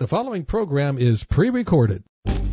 The following program is pre-recorded.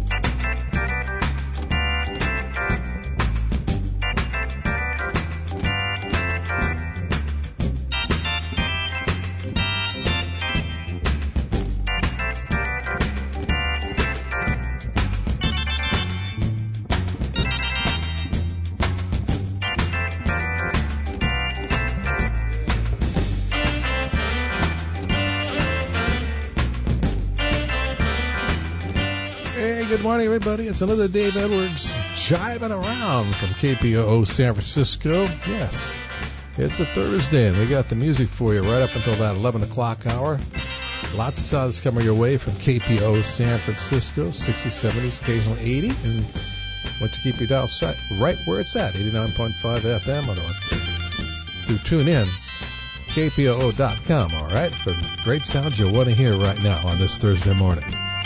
Good morning, everybody. It's another Dave Edwards jiving around from KPOO San Francisco. Yes, it's a Thursday, and we got the music for you right up until that 11 o'clock hour. Lots of sounds coming your way from KPOO San Francisco, 60s, 70s, occasionally 80, and want to keep your dial set right where it's at, 89.5 FM, or to tune in, KPOO.com, all right, for great sounds you'll want to hear right now on this Thursday morning.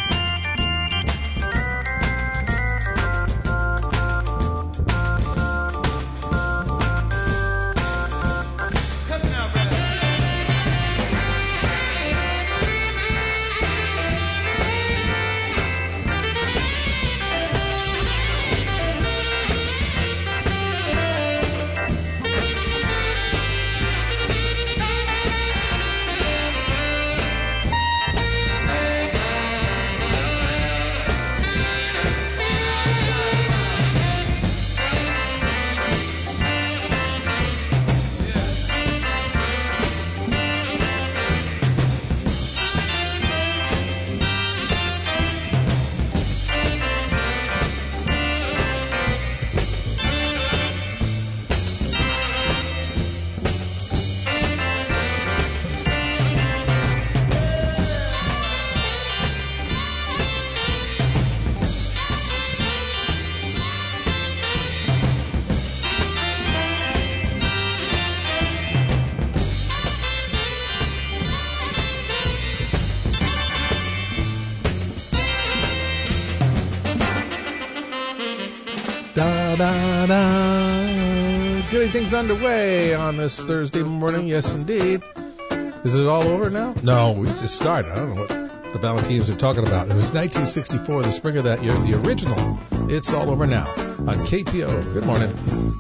Getting things underway on this Thursday morning, yes indeed. Is it all over now? No, we just started. I don't know what the Valentines are talking about. It was 1964, the spring of that year, the original. It's all over now on KPO. Good morning.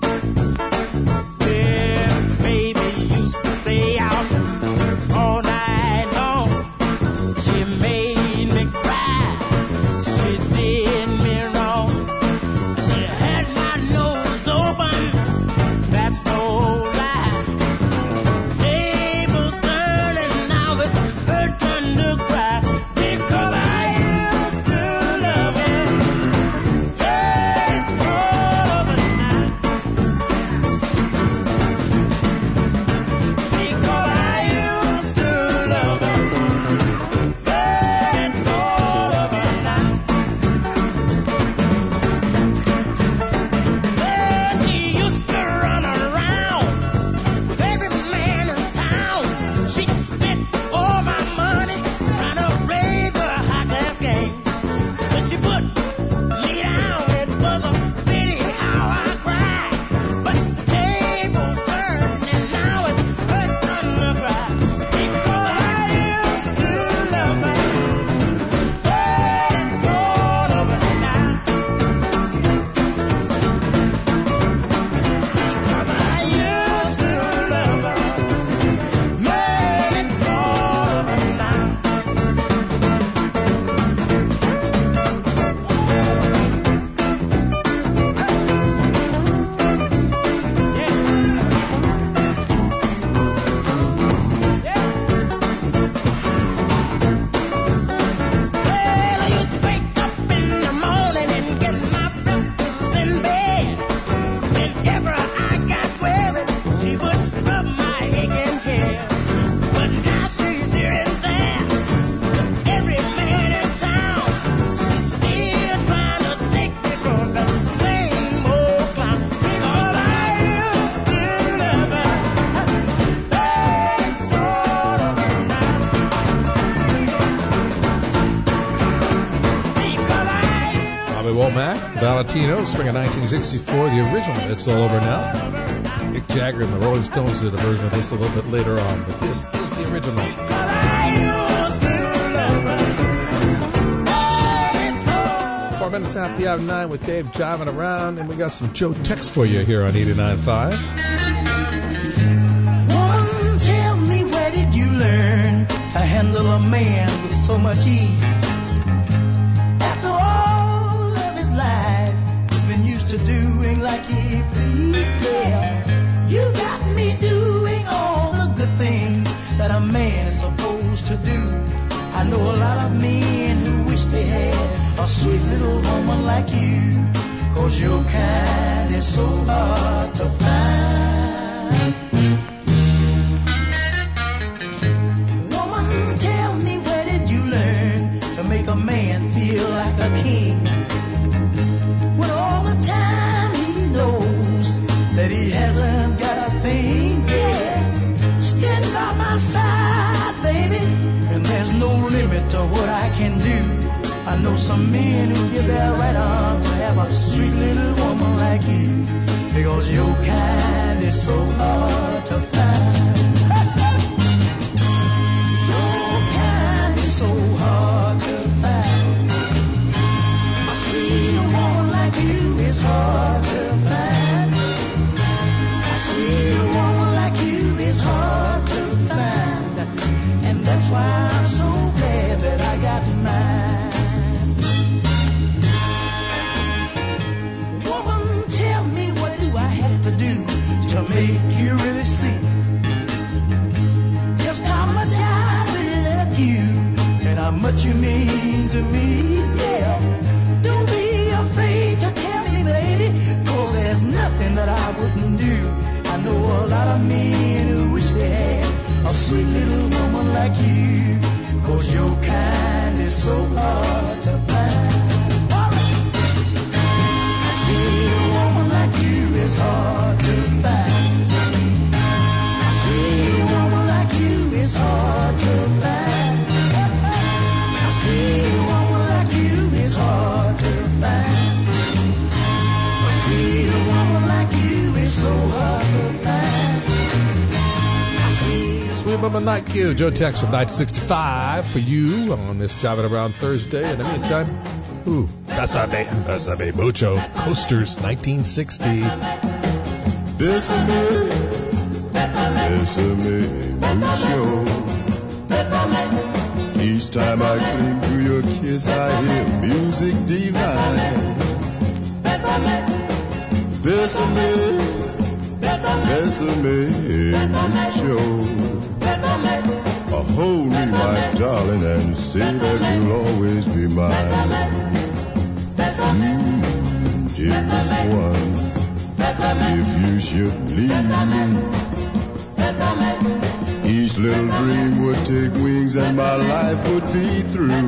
Yeah, baby used to stay out all night long. She made me cry. She did me wrong. She had my nose open. That's no lie. Tables turning, now it's her turn to cry. Because I used to love her. It's all over now. Because I used to love her. It's all over now. Well, she used to run around with every man in town. She spent all my money trying to raise a high class game. When she put me down, it was a pity how I cried. But the tables turned, and now it's her turn to cry. Because I used to love her. It's all over now. Because I used to love her. Man, it's all over now. Well, I used to wake up in the morning and get my breakfast in bed. Whenever I got worried, she would rub my aching head. But now she's here and there with every man in town. She's still trying to take me for the same old clown. Because I used to love her. It's all over now. Because I Bobby Womack, Valentino, spring of 1964, the original. It's all over now. Mick Jagger and the Rolling Stones did a version of this a little bit later on, but this is the original. Because I used to love her. minutes after the hour 9 with Dave jiving around, and we got some Joe Tex for you here on 89.5. Woman, tell me, where did you learn to handle a man with so much ease? After all of his life, he's been used to doing like he pleased. Yeah, you got me doing all the good things that a man is supposed to do. I know a lot of men who wish they had a sweet little woman like you, 'cause your kind is so hard to find. Woman, tell me, where did you learn to make a man feel like a king, when all the time he knows that he hasn't got a thing? Yeah, stand by my side, baby, and there's no limit to what I can do. I know some men who give their right arm to have a sweet little woman like you, because your kind is so hard to find. Your kind is so hard to find. A sweet woman like you is hard to find. A sweet woman like you is hard to find. And that's why I'm so glad that I got mine. Woman, tell me, what do I have to do to make you really see just how much I really love you and how much you mean to me? Yeah, don't be afraid to tell me, baby, 'cause there's nothing that I wouldn't do. I know a lot of men who wish they had a sweet little woman like you, 'cause your kind is so hard to find. A sweet woman like you is hard to find. A sweet woman like you is hard to find. A sweet woman like you is hard to find. A sweet woman like you is so hard to find. Sweet woman like you, Joe Tex from 1965 for you on this Jiving Around Thursday. In the meantime, Bésame Mucho, Coasters, 1960. Bésame mucho. Each time I cling to your kiss, I hear music divine. Bésame mucho. Hold me, my darling, and say that you'll always be mine. Dearest one, if you should leave me, each little dream would take wings and my life would be through.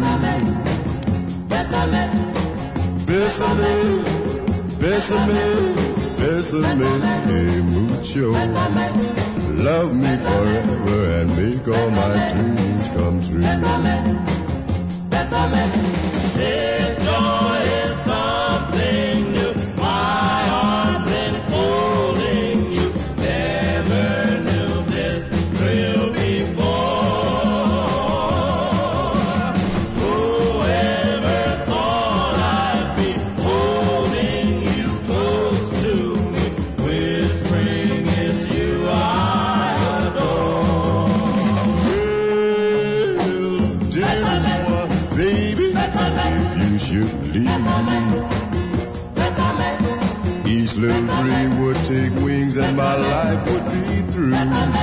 Bésame mucho. Love me forever and make all my dreams come true. This joy is something new. My arms enfolding you. Never knew this thrill before. Whoever thought I'd be holding you close to me, whispering it's you I each little dream would take wings and my life would be through.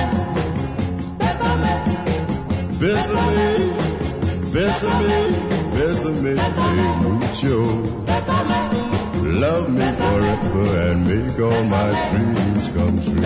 Bésame mucho. Love me forever and make all my dreams come true.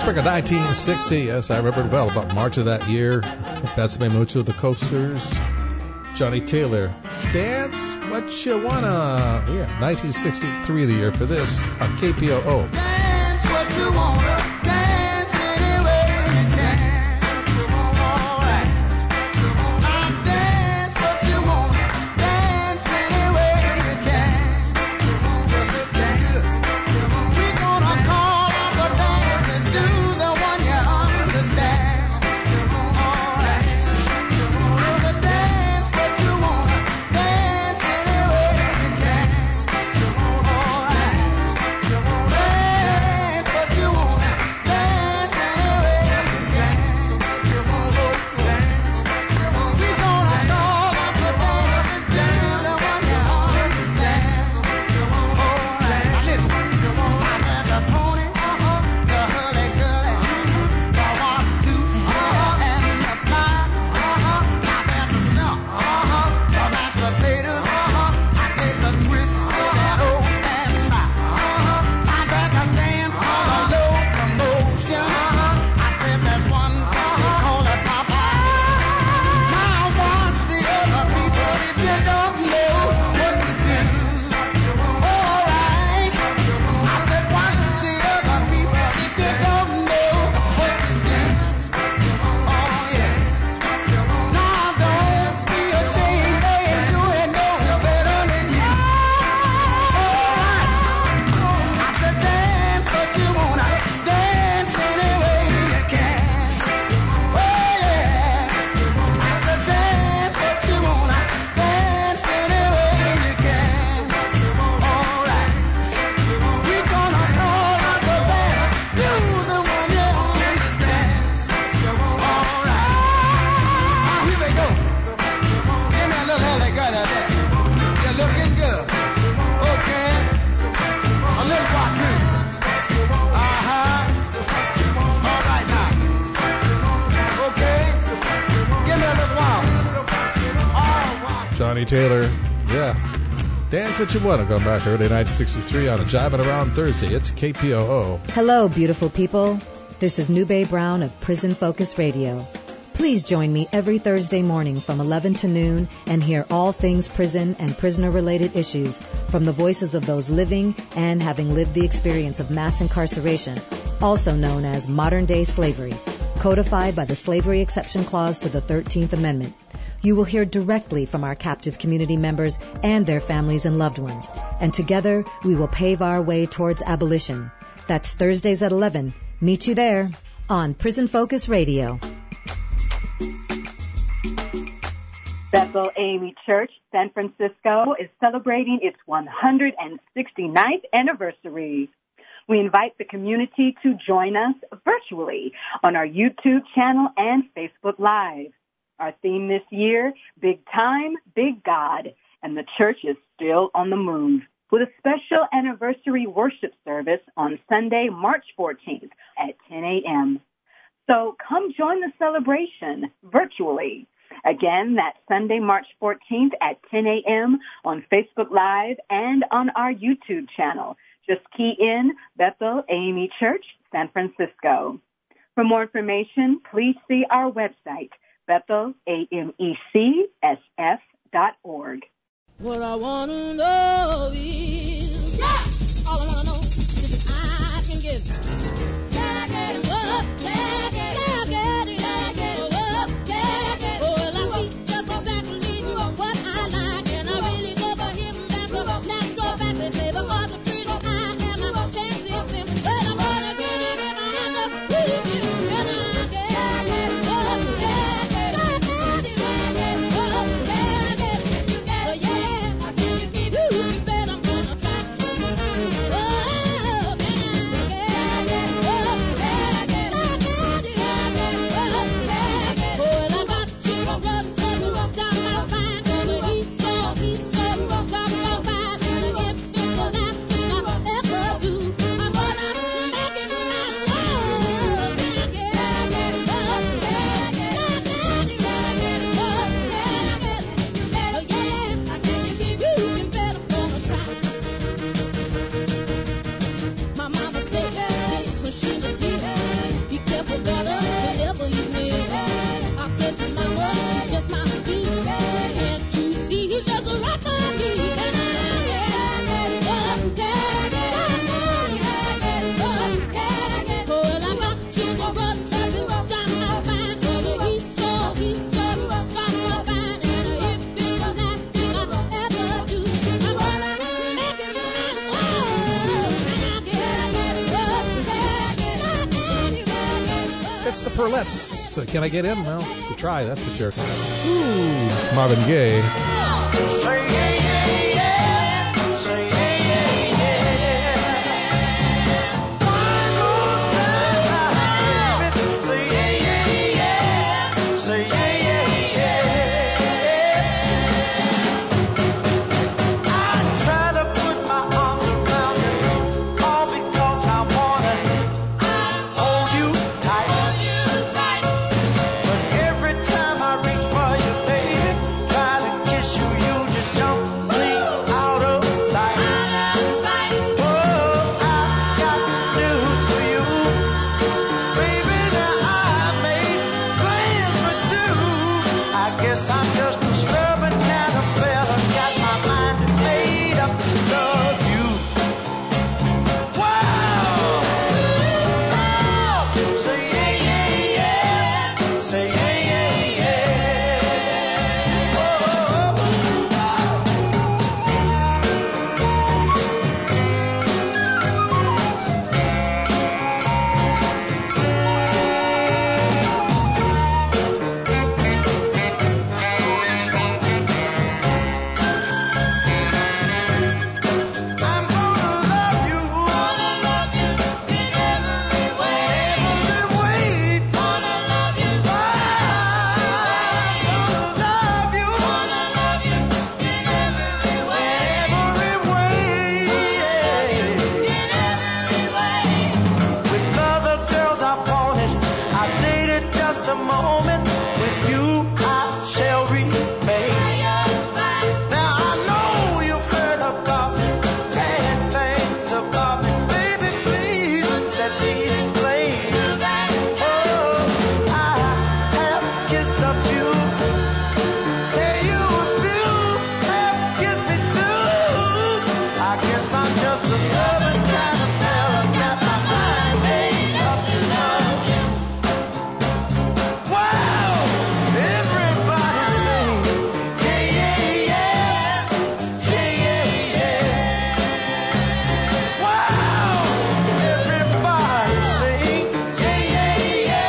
spring of 1960. Yes, I remember it well. About March of that year. Bésame Mucho, the Coasters. Johnny Taylor. Dance What You Wanna. Yeah, 1963 the year for this on KPOO. Dance what you wanna, dance any way you can. All right. Now dance what you wanna, dance any way you can. We're gonna call up the dance and do the one you understand. All right. So dance what you wanna, dance any way you can. All right. Dance what you wanna, dance any way you can. We're gonna call up the dance and do the one you understand. All right. Now listen. I got the pony, the hurdy-gurdy, the 1, 2, and the fly. I got the stump, the mashed potatoes. I said the twist and old standby. I got the dance called a locomotion. I said that one thing they call a Popeye. Now watch the other people if you don't know what to do. All right. I said watch the other people if you don't know what to do. Oh yeah. Now don't be ashamed, they ain't doing no better than you. All right. I said dance what you wanna, dance any way you can. Oh yeah. I said dance what you wanna, dance any way you can. All right. We're gonna call up the band, do the one you understand. All right. Now here we go. Give me a little hurdy-gurdy there. You're looking good. Okay. A little what too. All right now. Okay. Give me a little while. All right. Johnny Taylor. Yeah. Dance What You Wanna. Going back early 1963 on a Jiving Around Thursday. It's KPOO. Hello, beautiful people. This is Nube Brown of Prison Focus Radio. Please join me every Thursday morning from 11 to noon and hear all things prison and prisoner-related issues from the voices of those living and having lived the experience of mass incarceration, also known as modern-day slavery, codified by the Slavery Exception Clause to the 13th Amendment. You will hear directly from our captive community members and their families and loved ones, and together we will pave our way towards abolition. That's Thursdays at 11. Meet you there on Prison Focus Radio. Bethel AME Church, San Francisco, is celebrating its 169th anniversary. We invite the community to join us virtually on our YouTube channel and Facebook Live. Our theme this year, Big Time, Big God, and the church is still on the move, with a special anniversary worship service on Sunday, March 14th at 10 a.m. So come join the celebration virtually. Again, that's Sunday, March 14th at 10 a.m. on Facebook Live and on our YouTube channel. Just key in Bethel AME Church, San Francisco. For more information, please see our website, BethelAMECSF.org. What I want to know is, all I want to know is if I can get it. Can I get it? Oh, can I get it? Can I get it? Can I get it? Oh, can I get it? Oh, well, I see just exactly what I like, and I really go for him. That's a natural fact. They say because of freedom, I am my chance is slim. But I'm gonna get it if I have to prove you. Can I get it? Oh, can I get it? Can I get it? Oh, can I get it? Oh, yeah. You can bet I'm gonna try. Oh, can I get it? Oh, can I get it? I get it. Oh, well, I got you a brother who walked down my spine, and he's so walked down my spine, and if it's the last thing I ever do, I'm gonna make it my love. Can I get it? Oh, can I get it? I get it. Oh, can I get it? Oh, yeah. You can bet I'm gonna try. My mama said this when she was deep. just my beat. Can't you see he's just a rock on me? And It's the Perlettes. Can I get in? Well, to try, that's for sure. Ooh, Marvin Gaye. Say yeah, yeah, yeah. Say yeah, yeah, yeah. One more time, baby. Say yeah, yeah, yeah. Say yeah, yeah, yeah. I try to put my arms around you, all because I wanna hold you tight. But every time I reach for you, baby, try to kiss you, you just jump clean out of sight. Oh, I've got news for you, baby. Now I made plans for two. I guess I'm just a stubborn kind of fella, got my mind made up to love you. Wow! Say yeah, yeah, yeah. Say yeah, yeah, yeah. Oh, I'm gonna love you in every way. Gonna love you. I'm gonna love you in every way. With other girls I wanted, I dated just a moment. With you I shall remain. Now I know you've heard about me, bad things about me. Baby, please let me explain. Oh, I have kissed a few. Tell you a few have kissed me too. I guess I'm just a stubborn kind of fella, got my mind made up to love you. Wow! Everybody sing, yeah, yeah, yeah. Yeah, yeah, yeah. Wow! Everybody sing, yeah, yeah,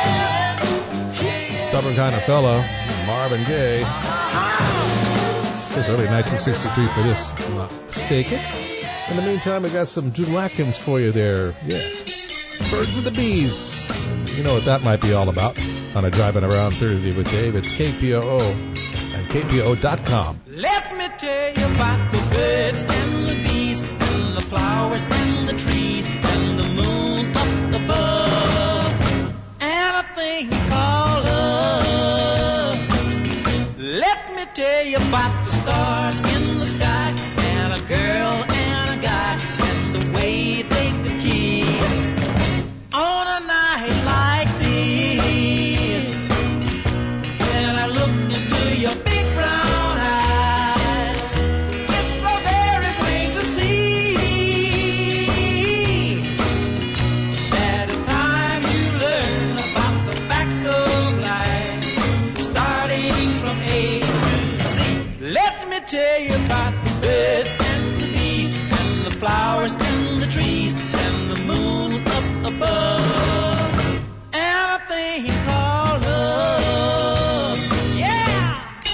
yeah. Stubborn kind of fellow, Marvin Gaye. It was early 1963 for this, if I'm not mistaken. In the meantime, I got some June Watkins for you there. Yes. Birds of the Bees. You know what that might be all about on a Driving Around Thursday with Dave. It's KPOO and KPOO.com. Let me tell you about the birds and the bees and the flowers and the trees and the moon up above and a thing called love. Let me tell you about the stars in the sky and a girl and a guy and the way they could kiss on a night like this. When I look into your big brown eyes, it's so very plain to see that in time you learn about the facts of life, starting from A to Z. Let me tell you about the birds and the bees and the flowers and the trees and the moon up above and a thing called love. Yeah!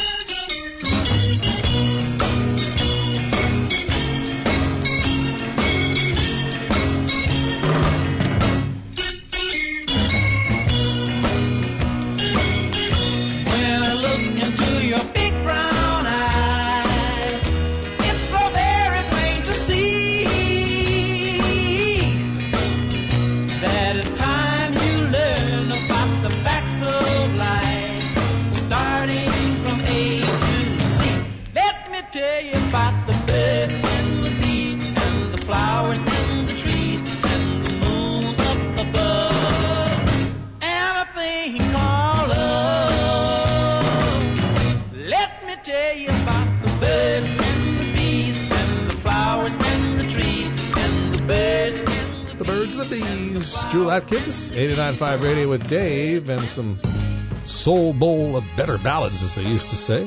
When I look into your big brown eyes, it's so very plain to see that it's time you learn about the facts of life, starting from A to Z. Let me tell you about the birds and the bees and the flowers and the trees and the moon up above and a thing called love. Birds and the Bees, Jewel Atkins, 89.5 Radio with Dave, and some soul bowl of better ballads, as they used to say.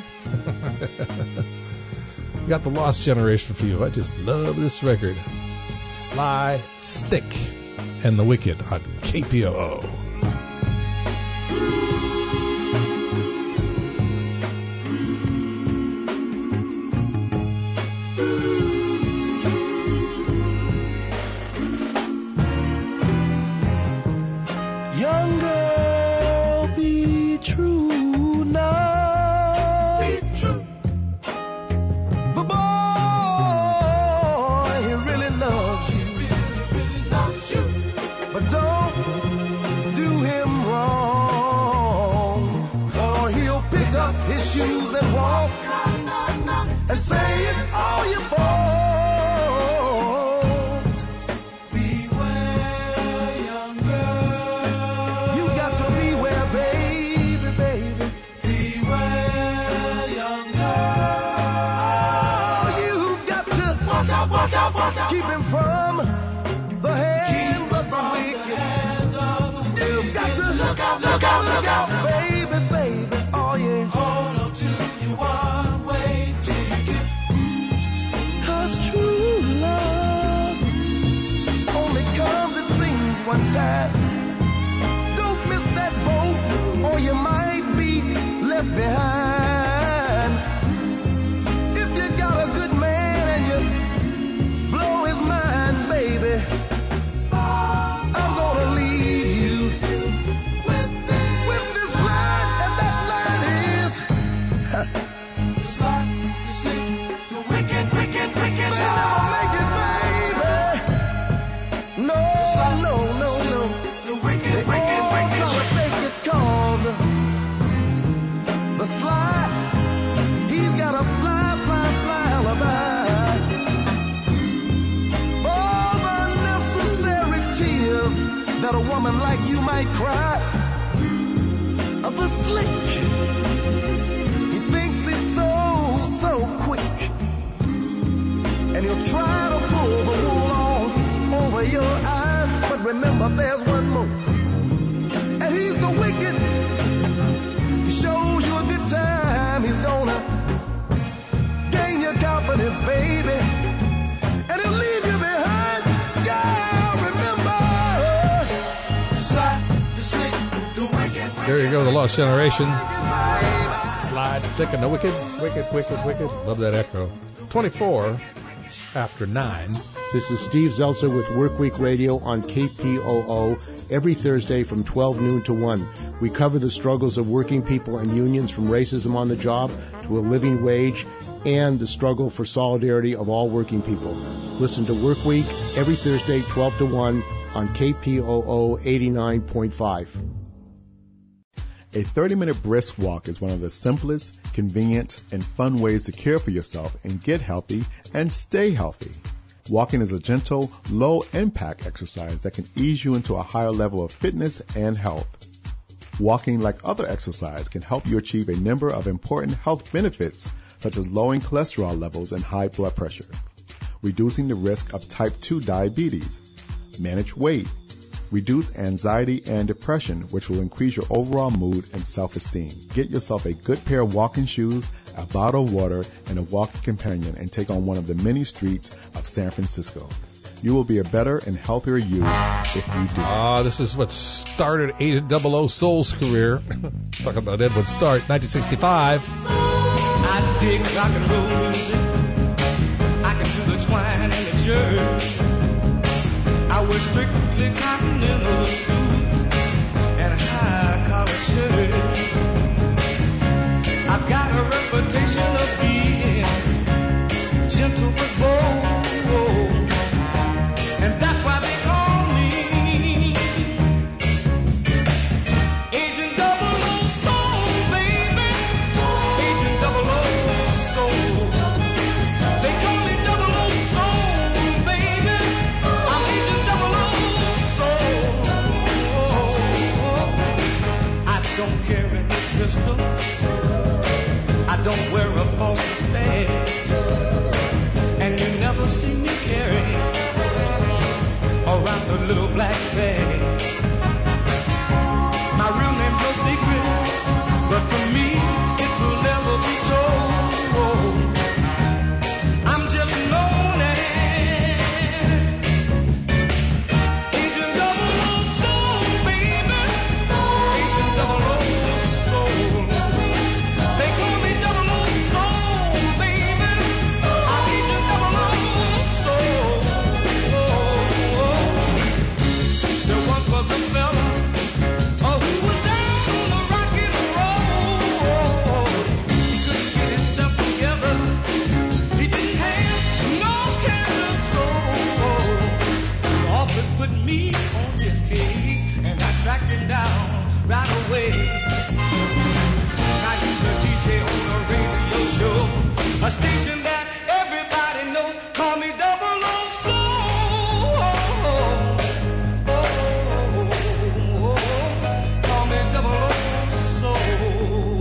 Got the Lost Generation for you. I just love this record. Sly, Stick, and the Wicked on KPOO. Keep him from the hands of the wicked. You've got to look out, baby, baby, oh yeah. Hold on to your one way till you get. 'Cause true love only comes, it seems, one time. Don't miss that boat, or you might be left behind. If you got a good man and you blow his mind, baby, I'm gonna leave you with this line, and that line is the slide, the slip, the wicked, wicked, wicked. They'll never make it, baby. No, no, no, no. The wicked, wicked, wicked. Trying to make it 'cause the slide, he's got a fly, fly, fly alibi. That a woman like you might cry. Of the slick, he thinks he's so quick, and he'll try to pull the wool all over your eyes. But remember, there's one more, and he's the wicked. He shows you a good time. He's gonna gain your confidence, baby, and he'll leave you behind. Yeah, remember. There you go, the Lost Generation. Slide, Stick, and the Wicked. Wicked, wicked, wicked. Love that echo. 24 after 9. This is Steve Zeltzer with Workweek Radio on KPOO every Thursday from 12 noon to 1. We cover the struggles of working people and unions, from racism on the job to a living wage, and the struggle for solidarity of all working people. Listen to Workweek every Thursday 12 to 1 on KPOO 89.5. A 30-minute brisk walk is one of the simplest, convenient, and fun ways to care for yourself and get healthy and stay healthy. Walking is a gentle, low-impact exercise that can ease you into a higher level of fitness and health. Walking, like other exercise, can help you achieve a number of important health benefits, such as lowering cholesterol levels and high blood pressure, reducing the risk of type 2 diabetes, manage weight, reduce anxiety and depression, which will increase your overall mood and self-esteem. Get yourself a good pair of walking shoes, a bottle of water, and a walking companion, and take on one of the many streets of San Francisco. You will be a better and healthier you if you do. This is what started 800 Soul's career. Talk about Edward Stark, 1965. I dig rock and roll music. I can do the twine and the jerk. I wear strictly continental suits and high collar shirts. I've got a reputation of being gentle but bold, and that's why they call me Agent 00 Soul, baby. Agent 00 Soul. They call me 00 Soul, baby. I'm Agent 00 Soul. me on this case, and I tracked him down right away. Now he's a DJ on a radio show, a station that everybody knows. Call me 00 Soul. Call me 00 Soul.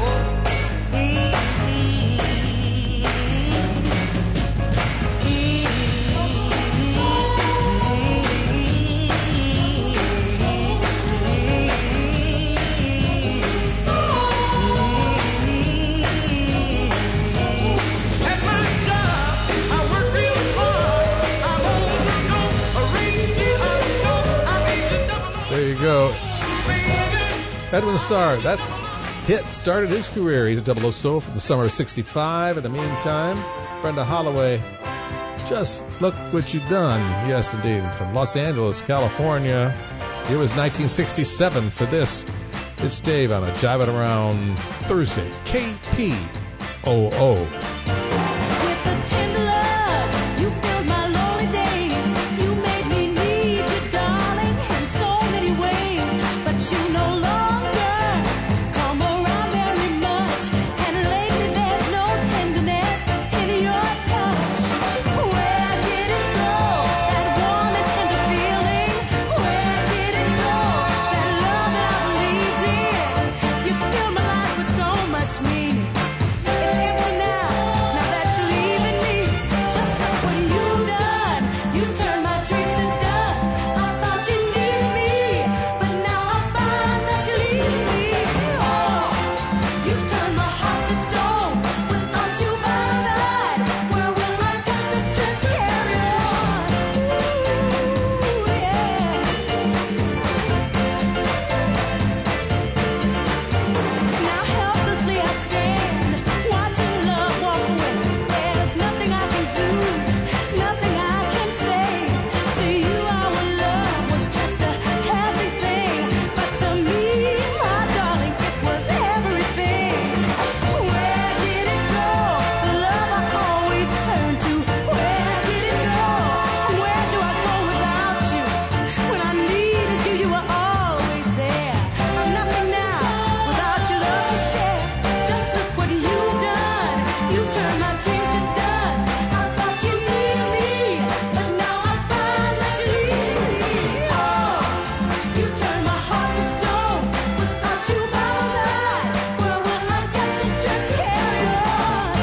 There you go. Edwin Starr, that hit started his career. He's a 00 Soul from the summer of 65. In the meantime, Brenda Holloway, Just Look What You Done. Yes, indeed. From Los Angeles, California. It was 1967 for this. It's Dave on a Jiving Around Thursday. KPOO. With a tender love, you filled my lonely days. You made me need you, darling, in so many ways. But you no longer come around very much. And lately there's no tenderness in your touch. Where did it go, that warm and tender feeling? Where did it go, that love that I believed in? You filled my life with so much meaning. It's empty now that you're leaving me. Just look what you done. You turned my dreams to dust. I thought you needed me, but now I find that you're leaving me. Oh, you turned my heart to stone. Without you by my side, where will I get the strength to carry on? Ooh, yeah. Now helplessly I stand, watching love walk away. There's nothing I can do, nothing I can say. To you our love was just a passing thing, but to me, my darling, it was everything. Where did it go, the love I always turned to? Where did it go? Where do I go without you? When I needed you, you were always there. I'm nothing now without your love to share. Just look what you've done. You turned my dreams to dust. I thought you needed me, but now I find that you're leaving me. Oh, you turned my heart to stone. Without you by my side, where will I get the strength to carry on?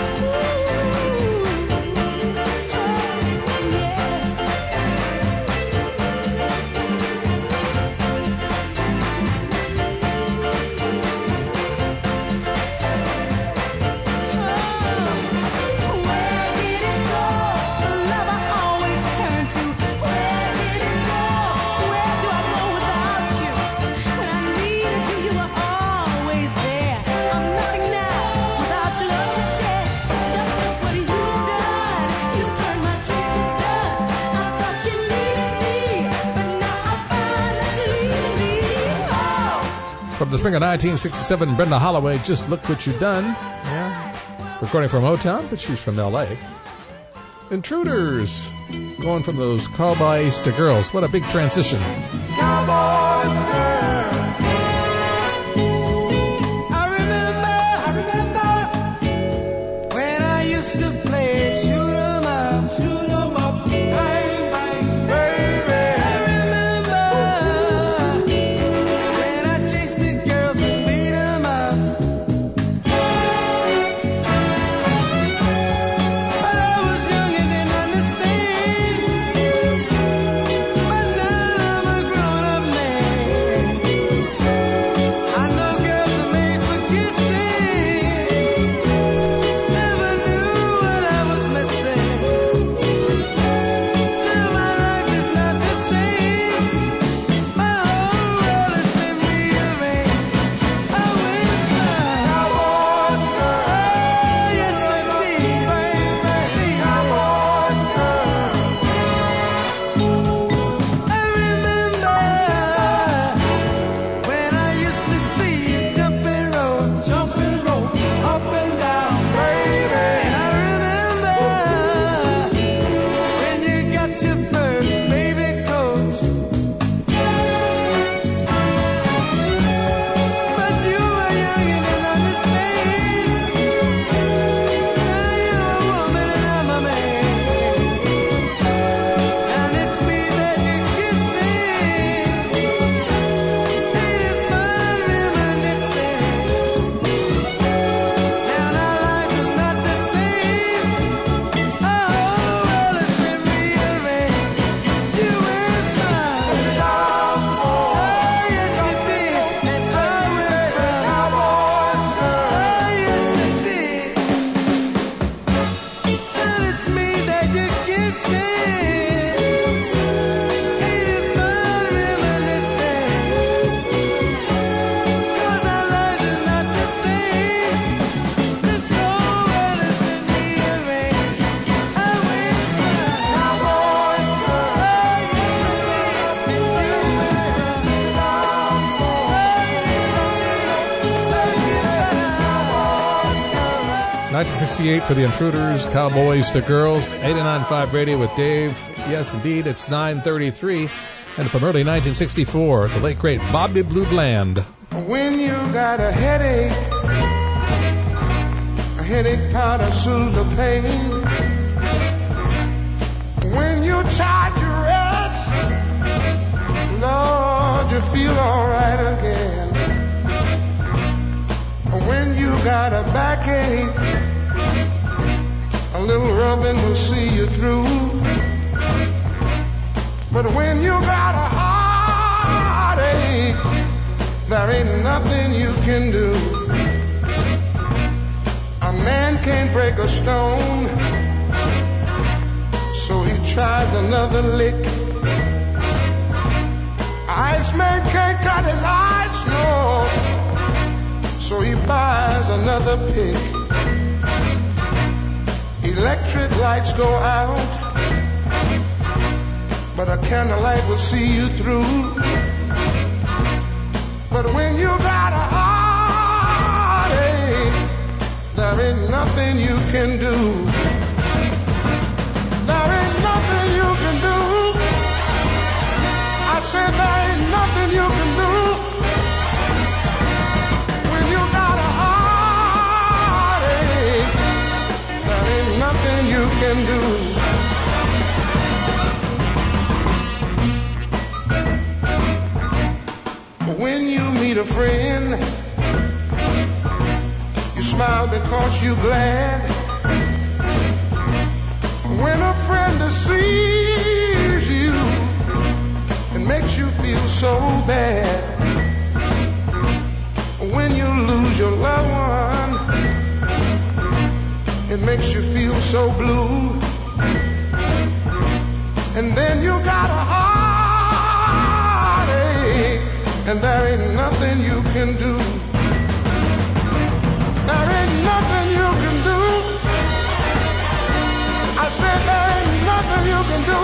Where did it go, the love I always turned to? Where did it go? Where do I go without you? When I needed you, you were always there. I'm nothing now without your love to share. Just look what you've done. You turned my dreams to dust. I thought you needed me, but now I find that you're leaving me. Oh. From the spring of 1967, Brenda Holloway, Just Look What You Done. Yeah. Recording from Motown, but she's from L.A. Intruders. Going from those cowboys to girls. What a big transition. Cowboys and girls. I remember when I used to play shoot 'em up, bang, bang, baby. I remember when I chased the girls and beat 'em up. But I was young and didn't understand. But now I'm a grown-up man. 1968 for the Intruders, Cowboys to Girls, 89.5 Radio with Dave. Yes, indeed, it's 9:33. And from early 1964, the late great Bobby Blue Bland. When you got a headache powder soothes the pain. When you try to rest, Lord, you feel all right again. When you got a backache, a little rubbing will see you through. But when you got a heartache, there ain't nothing you can do. A man can't break a stone, so he tries another lick. Iceman can't cut his ice, no, so he buys another pick. Electric lights go out, but a candlelight will see you through. But when you got a heartache, there ain't nothing you can do. There ain't nothing you can do. I said there ain't nothing you can do. When you got a heartache, there ain't nothing you can do. When you meet a friend, you smile because you're glad. When a friend deceives you, it makes you feel so bad. When you lose your loved one, it makes you feel so blue. And then you got a heartache, and there ain't nothing you can do. There ain't nothing you can do. I said there ain't nothing you can do.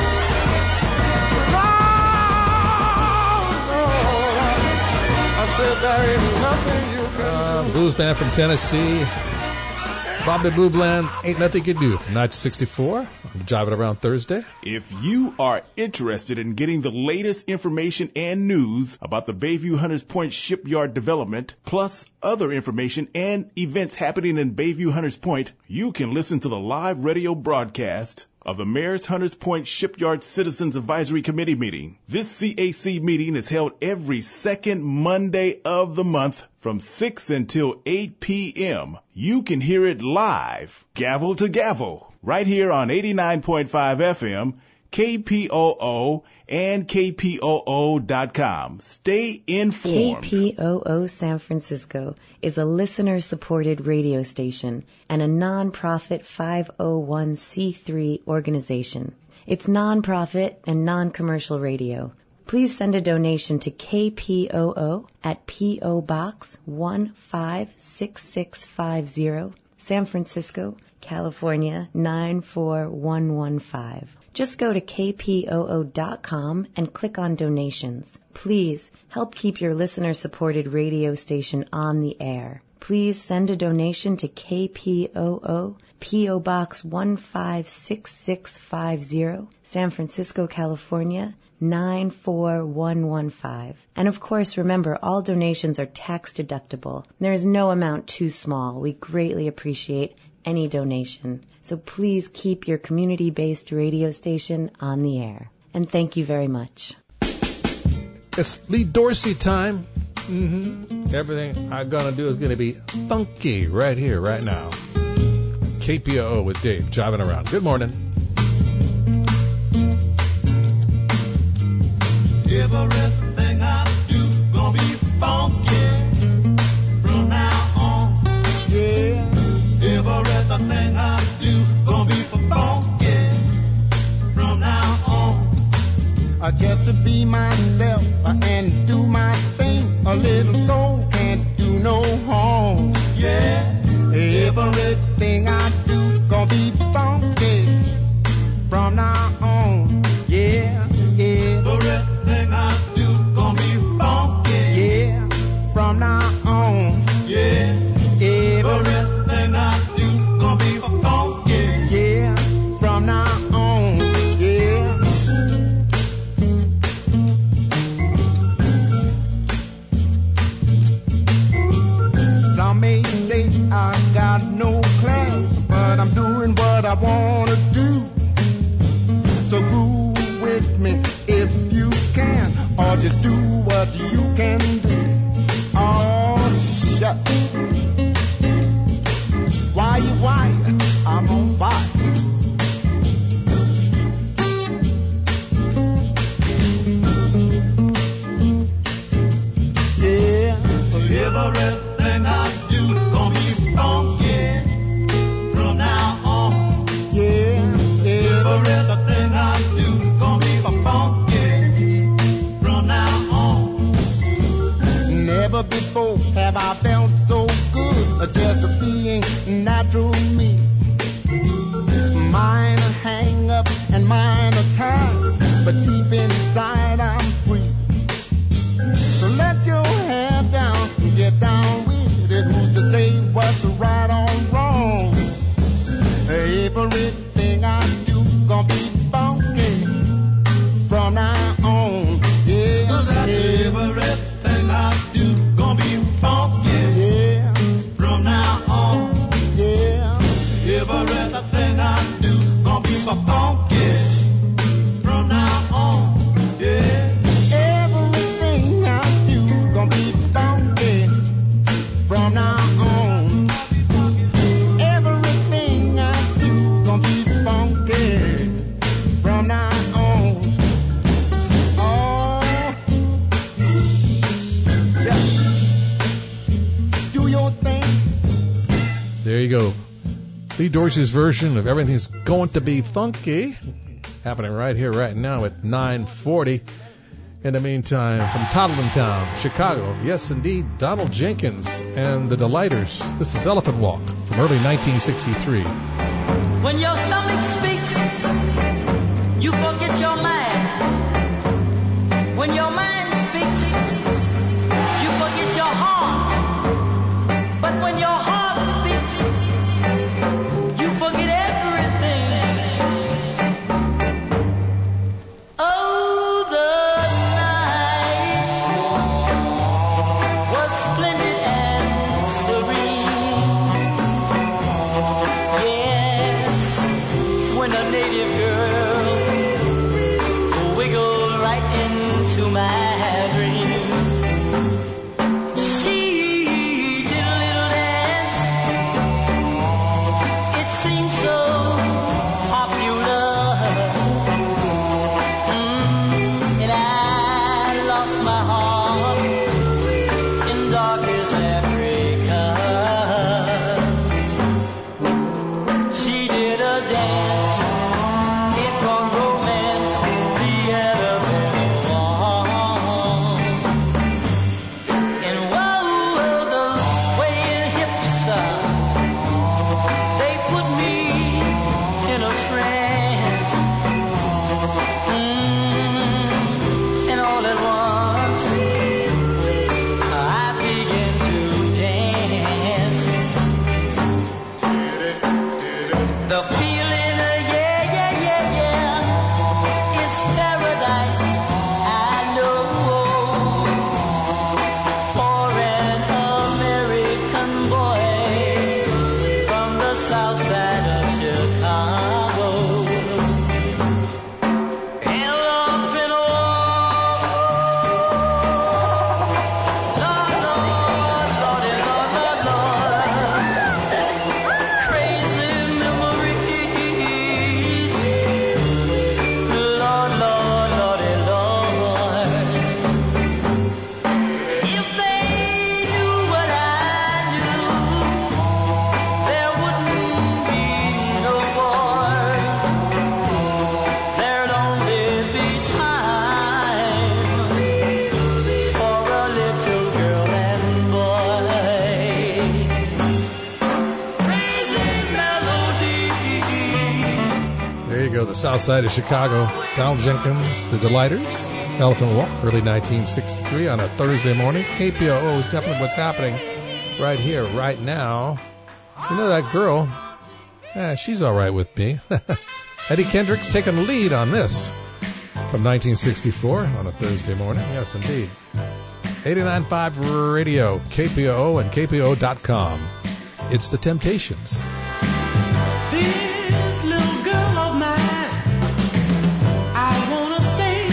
No. I said there ain't nothing you can do. Blues band from Tennessee. Bobby Blue Bland, Ain't Nothing You Can Do from 1964. I'm Jiving Around Thursday. If you are interested in getting the latest information and news about the Bayview Hunters Point Shipyard development, plus other information and events happening in Bayview Hunters Point, you can listen to the live radio broadcast of the Mayor's Hunters Point Shipyard Citizens Advisory Committee meeting. This CAC meeting is held every second Monday of the month from 6 until 8 p.m. You can hear it live, gavel to gavel, right here on 89.5 FM, KPOO, and KPOO.com. Stay informed. KPOO San Francisco is a listener-supported radio station and a non-profit 501c3 organization. It's non-profit and non-commercial radio. Please send a donation to KPOO at P.O. Box 156650, San Francisco, California 94115. Just go to kpoo.com and click on donations. Please help keep your listener-supported radio station on the air. Please send a donation to KPOO, P.O. Box 156650, San Francisco, California 94115. And of course, remember, all donations are tax deductible. There is no amount too small. We greatly appreciate any donation. So please keep your community-based radio station on the air. And thank you very much. It's Lee Dorsey time. Everything I'm going to do is going to be funky right here, right now. KPOO with Dave, jiving around. Good morning. Everything I do gonna be funky from now on. Yeah. Everything I do gonna be funky from now on. Just to be myself and do my thing. A little soul can't do no harm. Yeah. Everything I do gonna be funky from now on. Yeah. Everything I do gonna be funky. Yeah. From now on. Yeah. Everything I do me if you can, or just do what you can do. Oh, shucks. Why, I'm on fire. Yeah, everything I do gonna be funky from now on. Yeah, everything I do gonna be funky from now on. Never before have I felt so good, just being natural me. Minor hang up and minor ties, but deep inside I'm free. So let your hair down and get down with it. Who's to say what's right or wrong? Everything I do gonna be funky from now on. Yeah, everything I do gonna be funky. Yeah, from now on. Yeah, everything I do gonna be funky from now on. Yeah. Everything I do gonna be funky from now on. Everything I do gonna be funky from now on. Oh, just do your thing. There you go. Lee Dorsey's version of Everything's Going to Be Funky, happening right here, right now at 9:40. In the meantime, from Toddletown, Chicago, yes, indeed, Donald Jenkins and the Delighters. This is Elephant Walk from early 1963. When your stomach speaks, you forget your mind. When your mind speaks, you forget your heart. But when your heart speaks, you forget everything. Oh, the night was splendid and serene. Yes, when a native girl wiggled right into my dreams. She did a little dance. It seemed so popular. And I lost my heart in darkest Africa. She did a dance, it brought romance, the ever on. And whoa, those swaying hips, they put me in a trance. And all at once, I began to dance. The feeling, yeah, it's paradise, I know. For an American boy from the south side of Chicago. Elephant walk, Lord, Lordy, Lord. Crazy memories, Lord, Lordy, Lord. If they knew what I knew, there wouldn't be no wars. There'd only be time for a little girl and boy. Crazy melody. There you go, the south side of Chicago. Donald Jenkins, the Delighters, Elephant Walk, early 1963 on a Thursday morning. KPOO is definitely what's happening right here, right now. You know that girl? She's all right with me. Eddie Kendricks taking the lead on this from 1964 on a Thursday morning. Yes, indeed. 89.5 Radio, KPOO and KPOO.com. It's the Temptations. This little girl of mine, I wanna say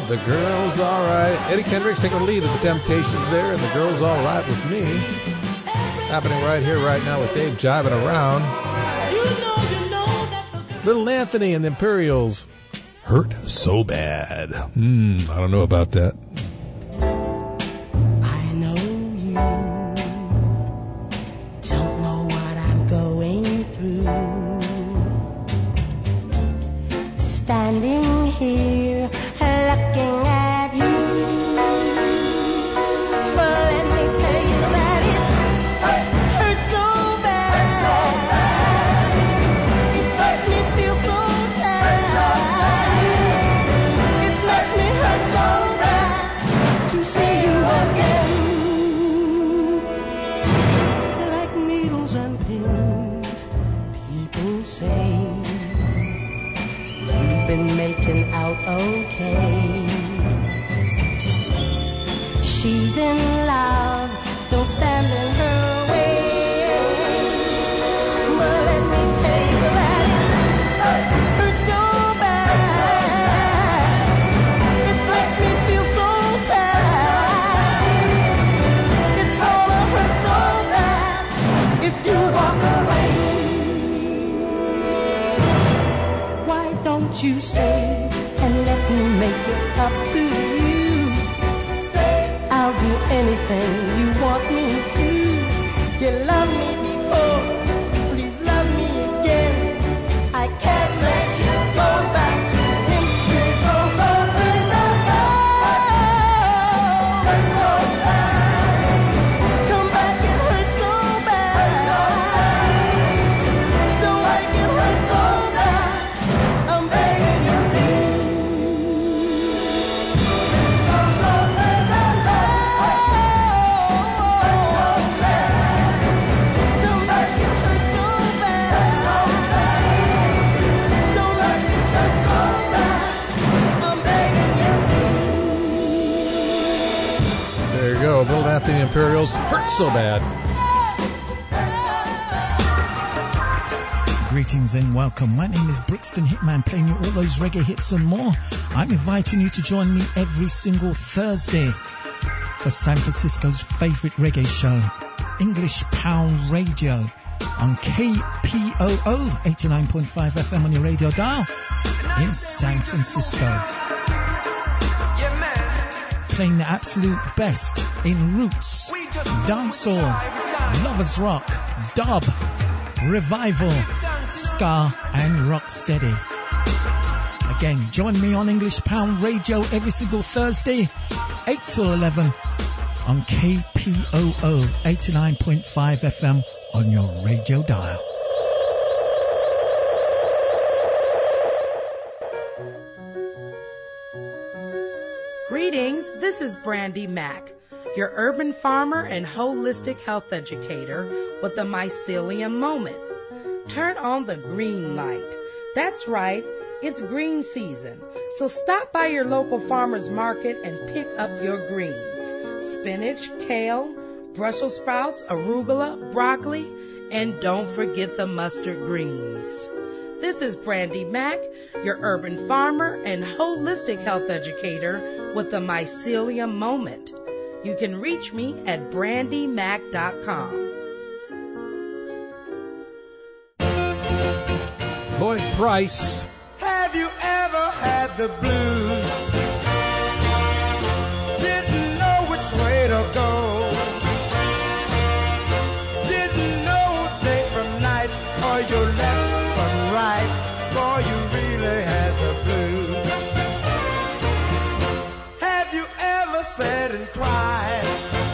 The Girl's Alright. Eddie Kendricks taking the lead of the Temptations there, and The Girl's Alright with me. Happening right here, right now with Dave jiving around. Little Anthony and the Imperials. Hurt So Bad. I don't know about that. I know you don't know what I'm going through. Standing here looking at you. But let me tell you that it hurts so bad. It makes me feel so sad. It makes me hurt so bad to see you again. Like needles and pins, people say you've been making out okay. She's in love, don't stand in her way. But let me tell you that it hurts so bad. It makes me feel so sad. It's gonna hurt so bad if you walk away. Why don't you stay and let me make it up to you? I'll do anything you want me to. You loved me before, please love me again. I can't let you go back to him. Come back, it hurts so bad. Don't make it hurt so bad. I'm begging you, There you go. Little Anthony Imperials. Hurt So Bad. Greetings and welcome. My name is Brixton Hitman, playing you all those reggae hits and more. I'm inviting you to join me every single Thursday for San Francisco's favorite reggae show, English Pound Radio, on KPOO 89.5 FM on your radio dial in San Francisco. Playing the absolute best in roots, dancehall, lovers rock, dub, revival, ska and rocksteady. Again, join me on English Pound Radio every single Thursday, 8 till 11 on KPOO 89.5 FM on your radio dial. Greetings, this is Brandy Mack, your urban farmer and holistic health educator with the Mycelium Moment. Turn on the green light. That's right, it's green season. So stop by your local farmer's market and pick up your greens. Spinach, kale, Brussels sprouts, arugula, broccoli, and don't forget the mustard greens. This is Brandy Mack, your urban farmer and holistic health educator with the Mycelium Moment. You can reach me at brandymack.com. Lloyd Price. Have you ever had the blues? Didn't know which way to go. Didn't know day from night, or your left from right. Boy, you really had the blues. Have you ever sat and cried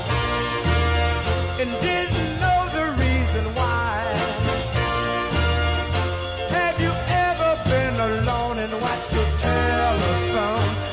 and didn't know the reason why? Have you ever been alone and watched your telephone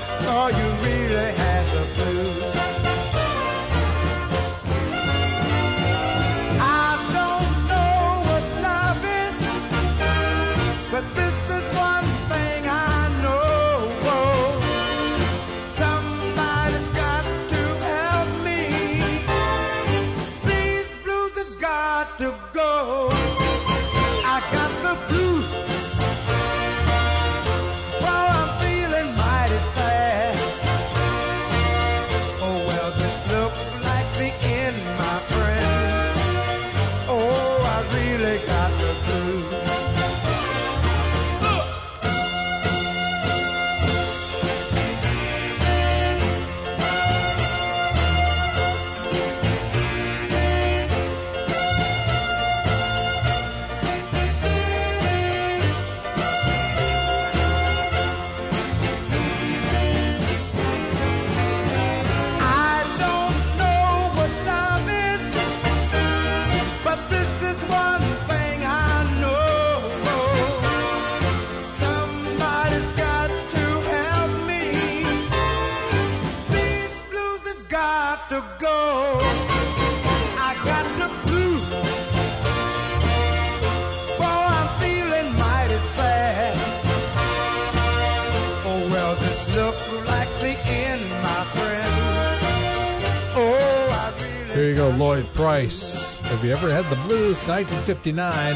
Does this look like the end, my friend? Oh, I really. Here you go, Lloyd Price. Have you ever had the blues? 1959.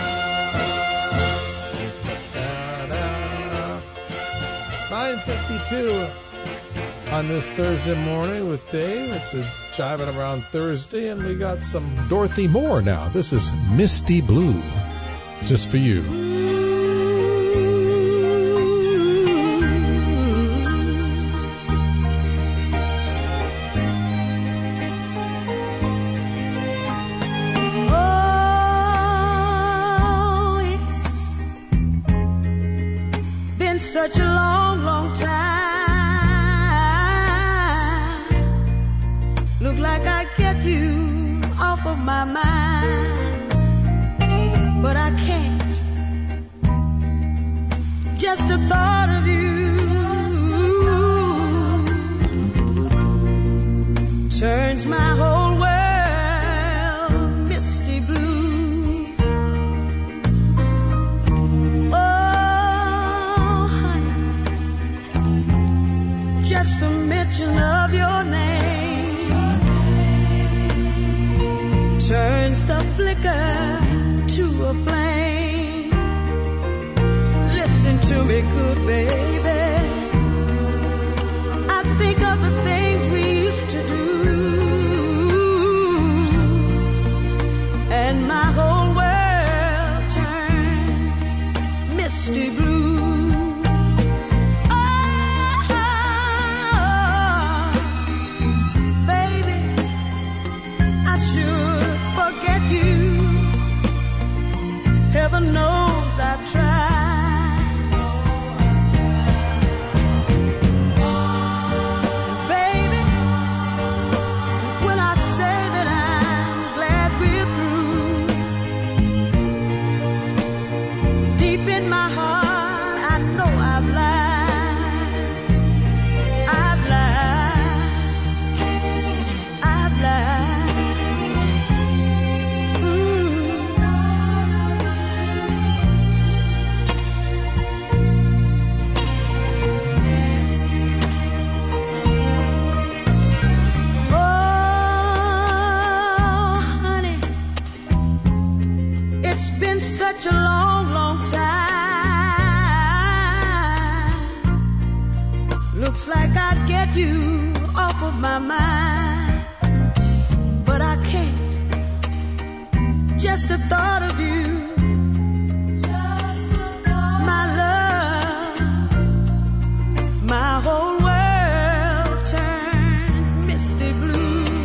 9:52 on this Thursday morning with Dave. It's a Jiving Around Thursday, and we got some Dorothy Moore now. This is Misty Blue, just for you. Oh, it's been such a long, long time. Look like I get you off of my mind, but I can't. Just the thought of you turns my whole world misty blue. Oh, honey, just the mention of your name turns the flicker to a flame. Listen to me, good baby. I think of the things we used to do, and my whole world turns misty blue. Heaven knows I've tried. Baby, when I say that I'm glad we're through, deep in my heart I know I've lied. I've lied. I've lied. Such a long, long time. Looks like I'd get you off of my mind, but I can't. Just the thought of you, my love, my whole world turns misty blue.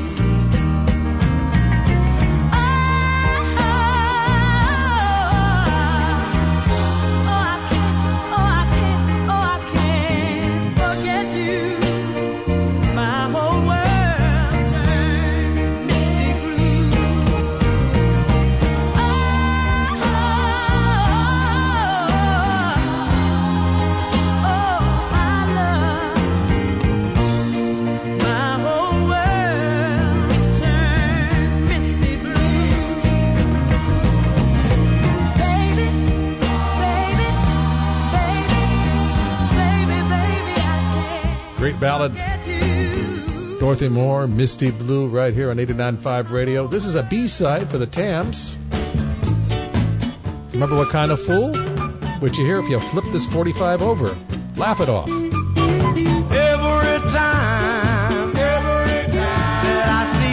Great ballad. Dorothy Moore, Misty Blue, right here on 89.5 Radio. This is a B-side for the Tams. Remember What Kind of Fool? What you hear if you flip this 45 over. Laugh it off. Every time that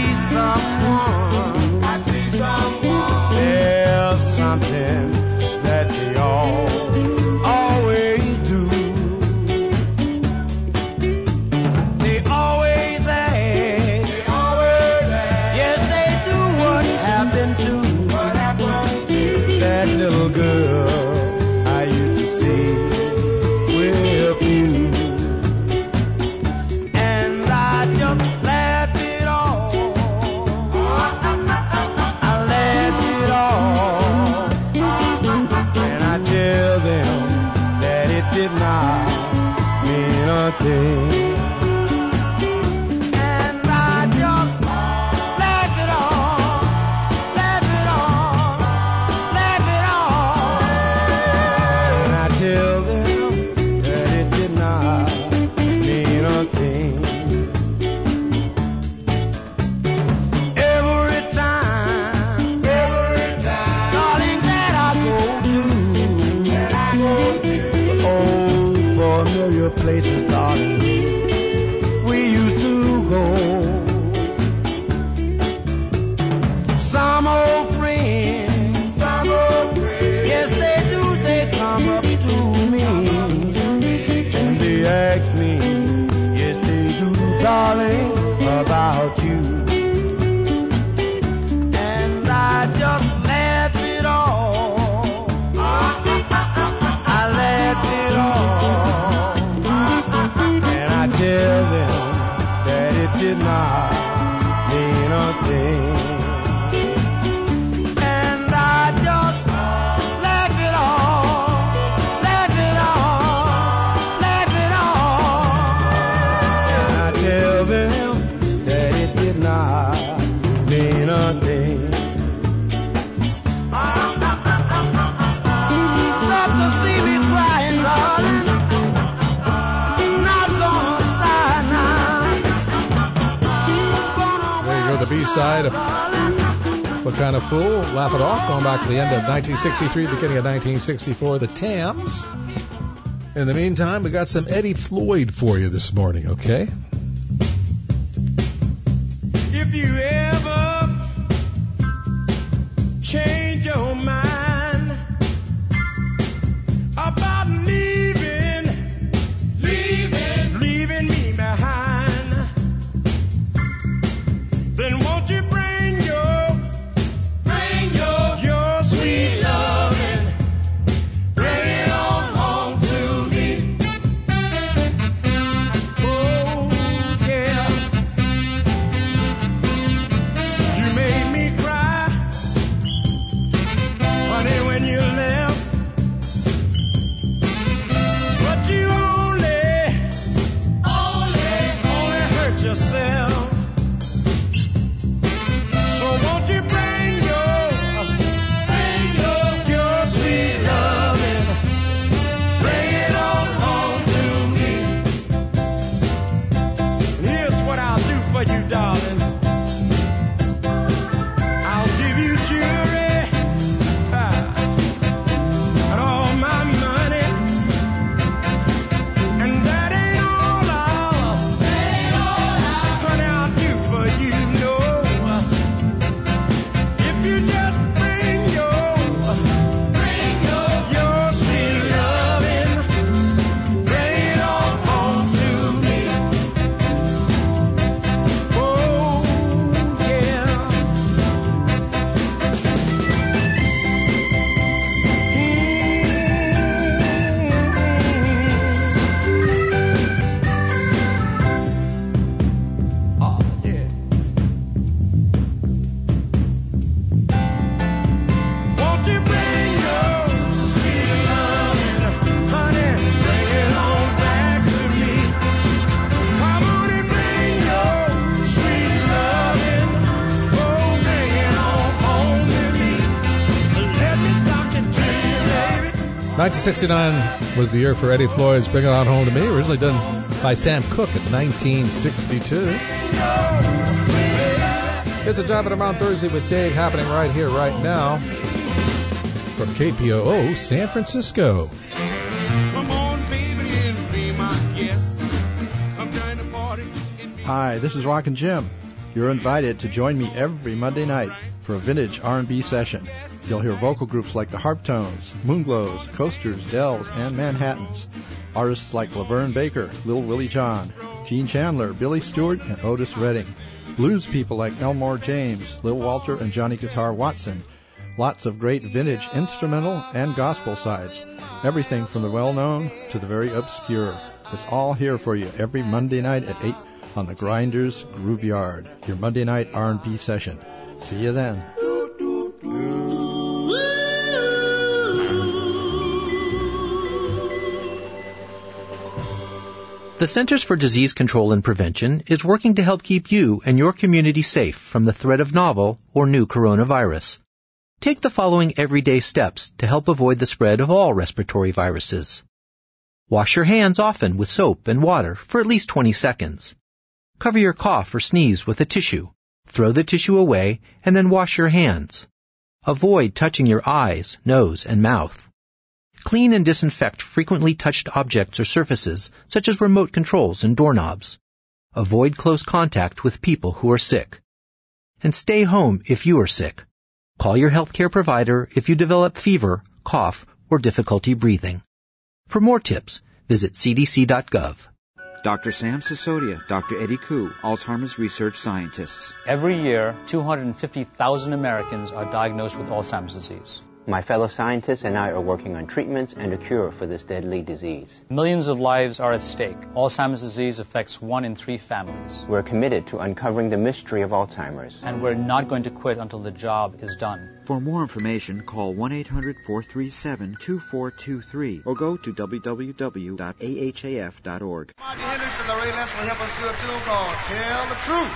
I see someone, there's something that they always do. They always ask, yes, they do. What happened to that little girl I used to see with you? And I just laughed it off. I laughed it off. And I tell them that it did not mean a thing. And I just laugh it off, laugh it off, laugh it off. And I tell them that it did not familiar places, darling, we used to go. Some old friends, yes they do, they come up to me, and they ask me, yes they do, darling, about you. And I just laugh it off. I laugh it off. And I tell them that it did not mean a thing. And I just laugh it off. Laugh it off. Laugh it off. And I tell them that it did not mean a thing. Love to see me crying, darling. Not gonna sigh now. There you go, the B-side of What Kind of Fool, Laugh It Off, going back to the end of 1963, beginning of 1964, the Tams. In the meantime, we got some Eddie Floyd for you this morning, okay? If you ever change your mind about leaving me behind, then won't you bring your sweet loving, bring it on home to me. Oh yeah. You made me cry, honey, when you left. But you only hurt yourself. So won't you bring your sweet loving, bring it on home to me. And here's what I'll do for you, darling. I'll give you jewelry and all my money, and that ain't all honey, I'll do for you, no. If you just bring your sweet loving, bring it on home to me. Oh yeah. Oh yeah. Won't you bring your sweet loving, honey, bring it on back to me. Come on and bring your sweet loving, oh, bring it on home to me. Let me sock it to you, baby. 1969 was the year for Eddie Floyd's Bring It On Home to Me, originally done by Sam Cooke in 1962. It's a Jive Around Thursday with Dave happening right here, right now, from KPOO San Francisco. Come on, baby, and be my guest. Come join the party. Hi, this is Rockin' Jim. You're invited to join me every Monday night for a vintage R&B session. You'll hear vocal groups like the Harptones, Moonglows, Coasters, Dells, and Manhattans. Artists like Laverne Baker, Lil Willie John, Gene Chandler, Billy Stewart, and Otis Redding. Blues people like Elmore James, Lil Walter, and Johnny Guitar Watson. Lots of great vintage instrumental and gospel sides. Everything from the well-known to the very obscure. It's all here for you every Monday night at 8 on the Grinders Groove Yard, your Monday night R&B session. See you then. The Centers for Disease Control and Prevention is working to help keep you and your community safe from the threat of novel or new coronavirus. Take the following everyday steps to help avoid the spread of all respiratory viruses. Wash your hands often with soap and water for at least 20 seconds. Cover your cough or sneeze with a tissue. Throw the tissue away and then wash your hands. Avoid touching your eyes, nose, and mouth. Clean and disinfect frequently touched objects or surfaces, such as remote controls and doorknobs. Avoid close contact with people who are sick. And stay home if you are sick. Call your healthcare provider if you develop fever, cough, or difficulty breathing. For more tips, visit cdc.gov. Dr. Sam Sisodia, Dr. Eddie Koo, Alzheimer's research scientists. Every year, 250,000 Americans are diagnosed with Alzheimer's disease. My fellow scientists and I are working on treatments and a cure for this deadly disease. Millions of lives are at stake. Alzheimer's disease affects 1 in 3 families. We're committed to uncovering the mystery of Alzheimer's. And we're not going to quit until the job is done. For more information, call 1-800-437-2423 or go to www.ahaf.org. Margie Henderson, the Raylets, will help us do a tune called Tell the Truth.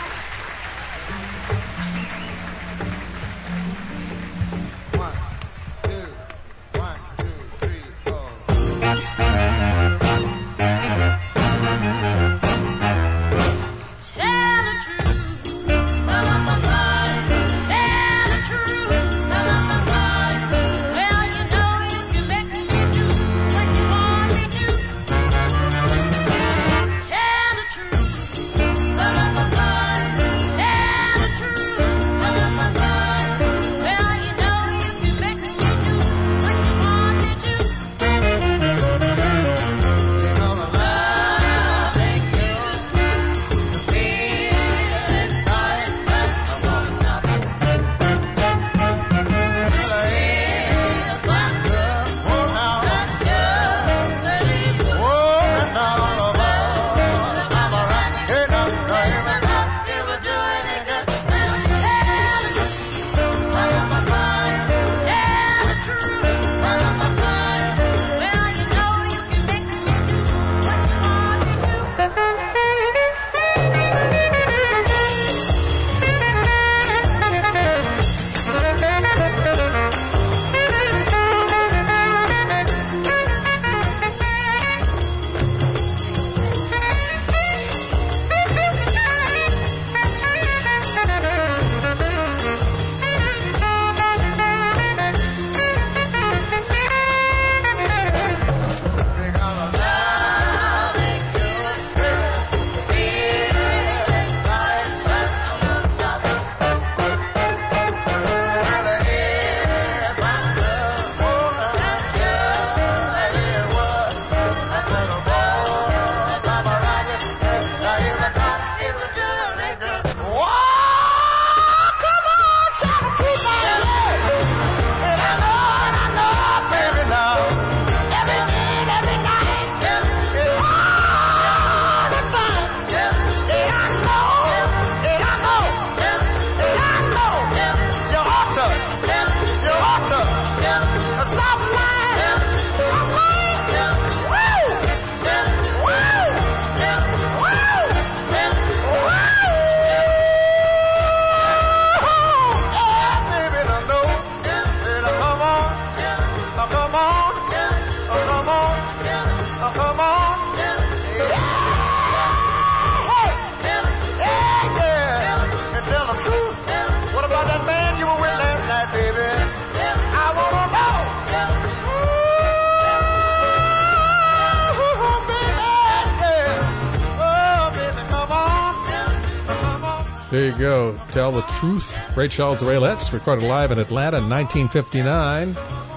There you go. Tell the Truth. Ray Charles Raylets, recorded live in Atlanta in 1959.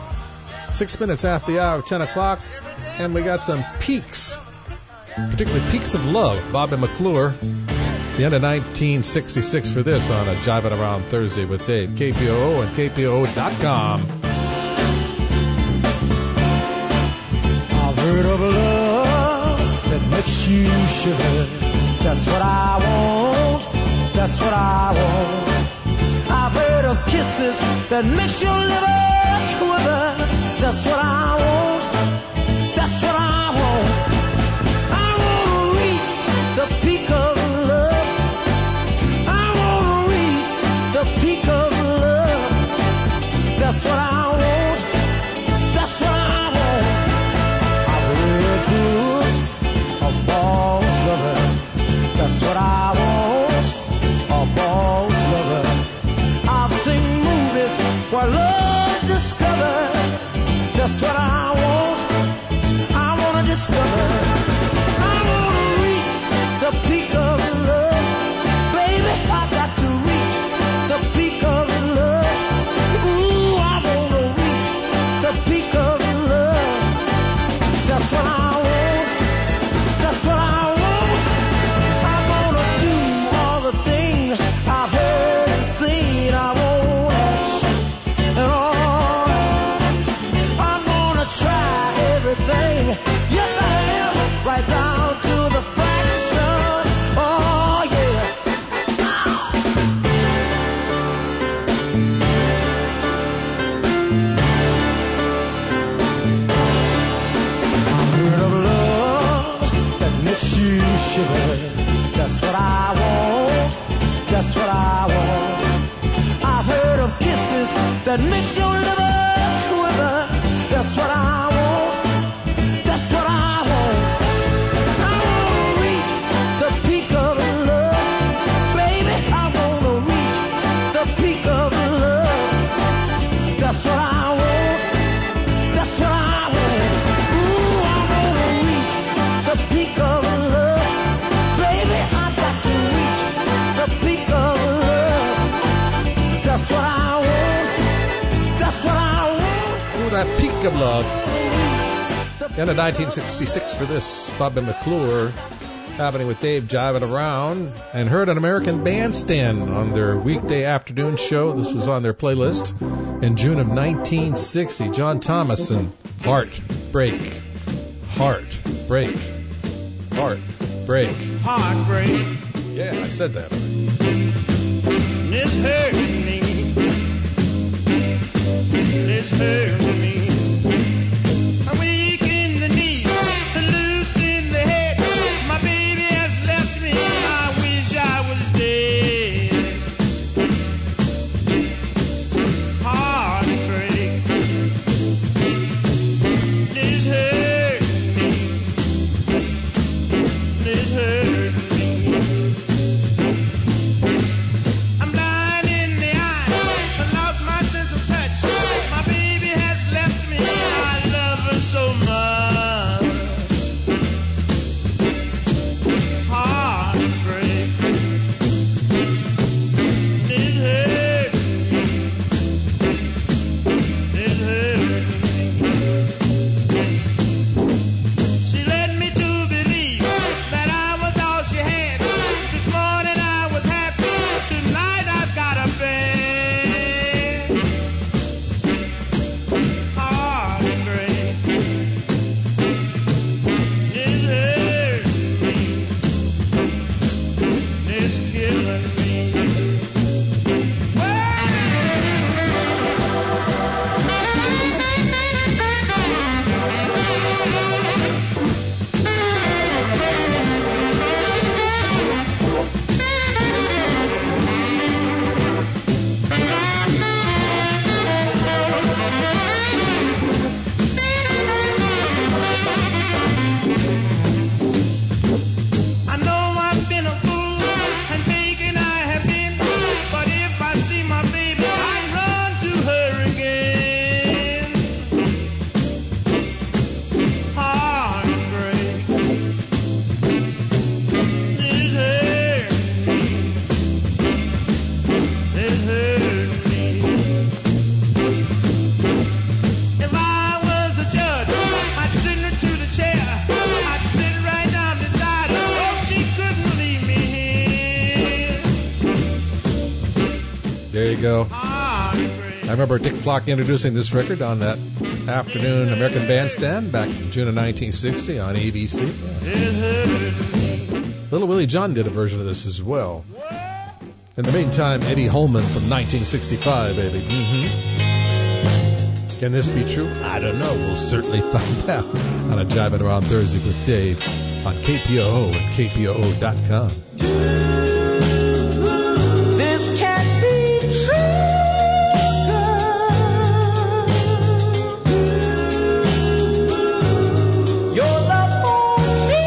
6 minutes after the hour, 10 o'clock. And we got some peaks, particularly Peaks of Love. Bobby McClure, the end of 1966 for this on a Jiving Around Thursday with Dave. KPOO and KPOO.com. I've heard of a love that makes you shiver. That's what I want. That's what I want. I've heard of kisses that makes your liver quiver. That's what I want. That's what I want. I want to reach the peak of love. I want to reach the peak of love. That's what I want. That's what I want. I've read books of boss lovers. That's what I want. A boss lover. I've seen movies where love discovered. That's what I want. you shiver. That's what I want. That's what I want. I've heard of kisses that makes your liver quiver. That's what I want. That's what I want. I wanna reach the peak of love, baby. I wanna reach the peak of love. That's what I want. That's what I want. Ooh, I wanna reach the peak of love, baby. I got to reach the peak of love. That's what I want. That's what I want. Ooh, that peak of love. And in 1966 for this, Bobby McClure, happening with Dave jiving around, and heard an American Bandstand on their weekday afternoon show. This was on their playlist in June of 1960. John Thomas and Heartbreak. Heartbreak. Heartbreak. Heartbreak. Yeah, I said that. It's hurting me. It's hurting me. I'm weak in the knees, loose in the head. My baby has left me. I wish I was dead. Heartbreak. It's hurting me. It's hurting me. I'm blind in the eye. I lost my sense of touch. My baby has left me. I love her so much. Heartbreak. It hurt me. It hurt me. She led me to believe that I was all she had. This morning I was happy. Tonight I've got a bed. Heartbreak. It hurt me. It's killing me. I know I've been a fool and taken I have been, but if I see my baby, I run to her again. Heartbreak. It hurt me. It hurt me. If I was a judge, I'd send her to the chair. I'd sit right down beside her. Oh, she couldn't leave me here. There you go. I remember Dick Flock introducing this record on that afternoon American Bandstand back in June of 1960 on ABC. Little Willie John did a version of this as well. In the meantime, Eddie Holman from 1965, baby. Can this be true? I don't know. We'll certainly find out on a Jiving Around Thursday with Dave on KPOO and KPOO.com. This can't be true, girl. Your love for me,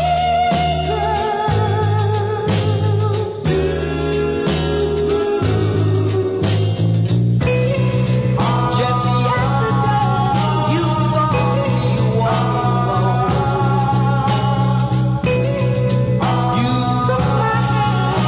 girl. Just yesterday, you saw me walk alone. You took my hand.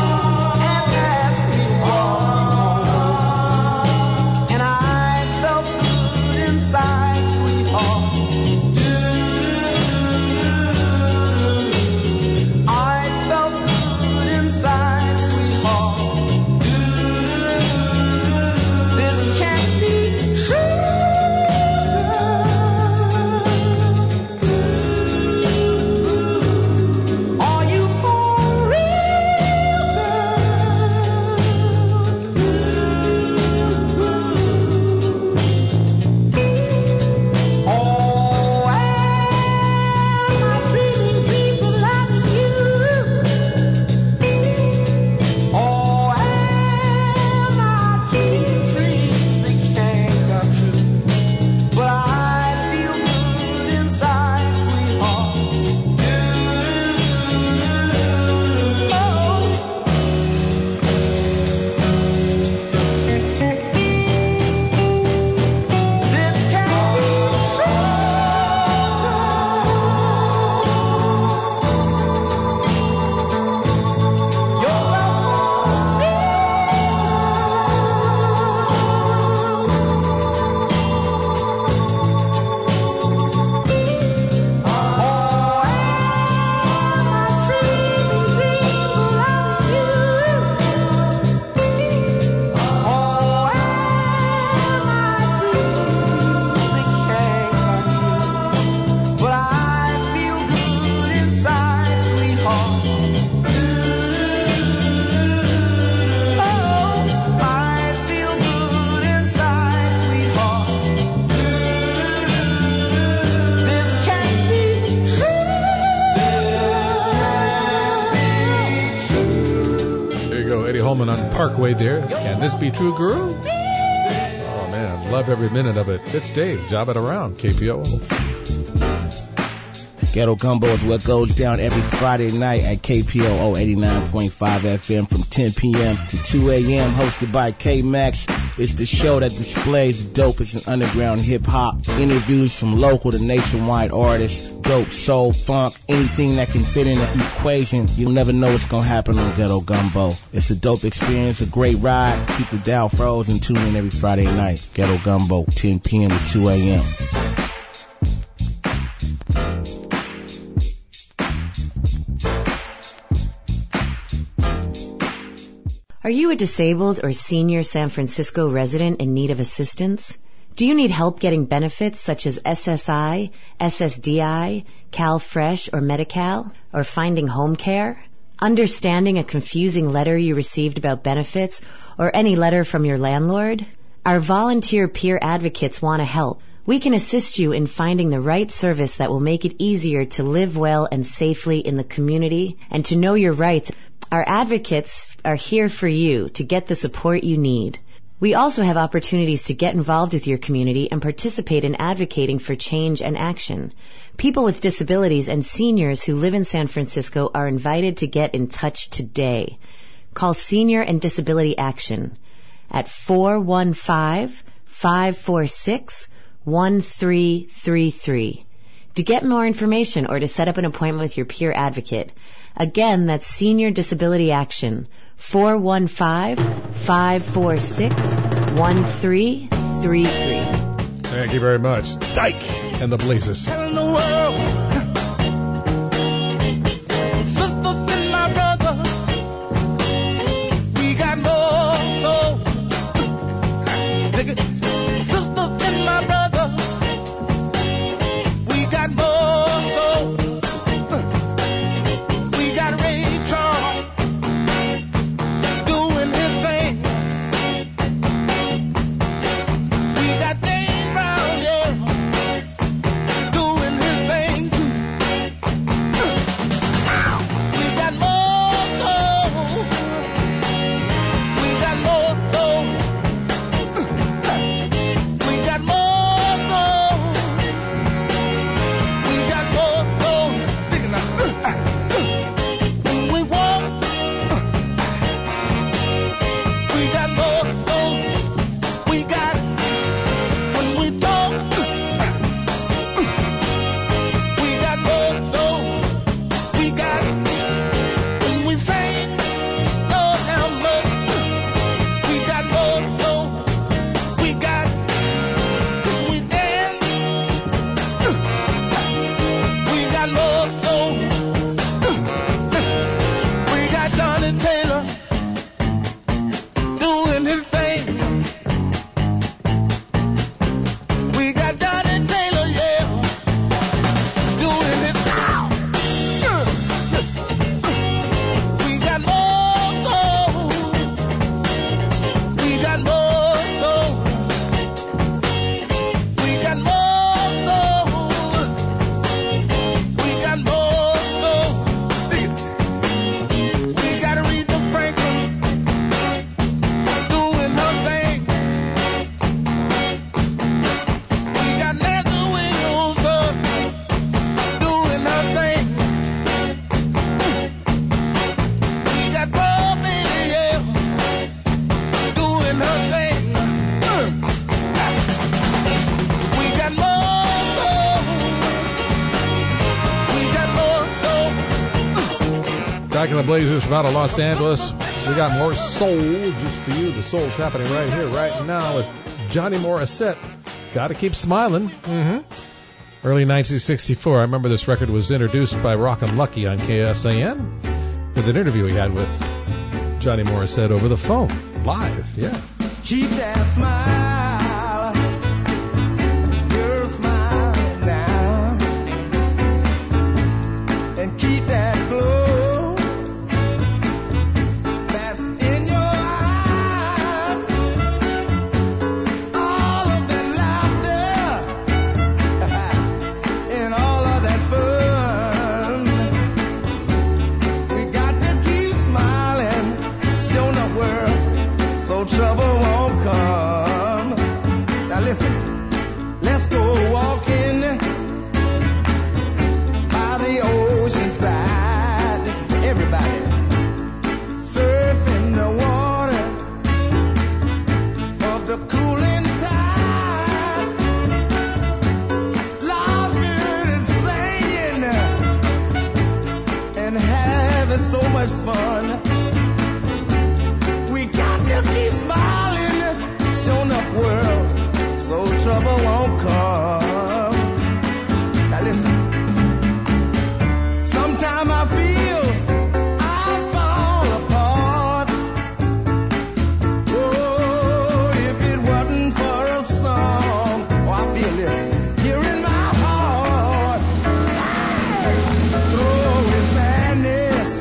Holman on Parkway there. Can this be true, girl? Oh, man, love every minute of it. It's Dave, Job It Around, KPOO. Ghetto Gumbo is what goes down every Friday night at KPOO 89.5 FM from 10 p.m. to 2 a.m. hosted by K-Max. It's the show that displays the dopest in underground hip-hop. Interviews from local to nationwide artists. Dope, soul, funk, anything that can fit in the equation. You'll never know what's going to happen on Ghetto Gumbo. It's a dope experience, a great ride. Keep the dial froze and tune in every Friday night. Ghetto Gumbo, 10 p.m. to 2 a.m. Are you a disabled or senior San Francisco resident in need of assistance? Do you need help getting benefits such as SSI, SSDI, CalFresh, or Medi-Cal, or finding home care? Understanding a confusing letter you received about benefits, or any letter from your landlord? Our volunteer peer advocates want to help. We can assist you in finding the right service that will make it easier to live well and safely in the community and to know your rights. Our advocates are here for you to get the support you need. We also have opportunities to get involved with your community and participate in advocating for change and action. People with disabilities and seniors who live in San Francisco are invited to get in touch today. Call Senior and Disability Action at 415-546-1333 to get more information or to set up an appointment with your peer advocate. Again, that's Senior Disability Action, 415-546-1333. Thank you very much. Dyke and the Blazers. Telling the world, sisters and my brother, we got more soul. Dig it. Sisters and my brother, we got more soul. We got Ray Charles doing his thing. We got Dave Brown, yeah, doing his thing too. We got more soul. We got more soul. We got more soul. We got more soul. Think of that. When we walk, we got more soul. We got when we talk, we got more soul. We got when we sing, Lord have mercy. We got more soul. We got when we dance, we got more soul. We got Johnny Taylor doing his thing. We got Johnny Taylor, yeah, doing his thing. We got more soul. We got more soul. We got more soul. We got more soul. We got Aretha Franklin doing her thing. We got Nancy Williams doing her thing. We got Paul Bailey, yeah, doing her thing. We got more soul. We got more soul. Dyke and the Blazers from out of Los Angeles. We got more soul just for you. The soul's happening right here, right now with Johnny Morissette. Gotta keep smiling. Early 1964. I remember this record was introduced by Rockin' Lucky on KSAN with an interview he had with Johnny Morissette over the phone. Live, yeah. Keep that smile. You're smiling now. And keep that glow that's in your eyes. All of that laughter and all of that fun. We got to keep smiling. Showing up where having so much fun. We got to keep smiling, show enough world, so trouble won't come. Now listen. Sometime I feel I fall apart. Oh, if it wasn't for a song, oh, I feel this here in my heart. Throw away sadness,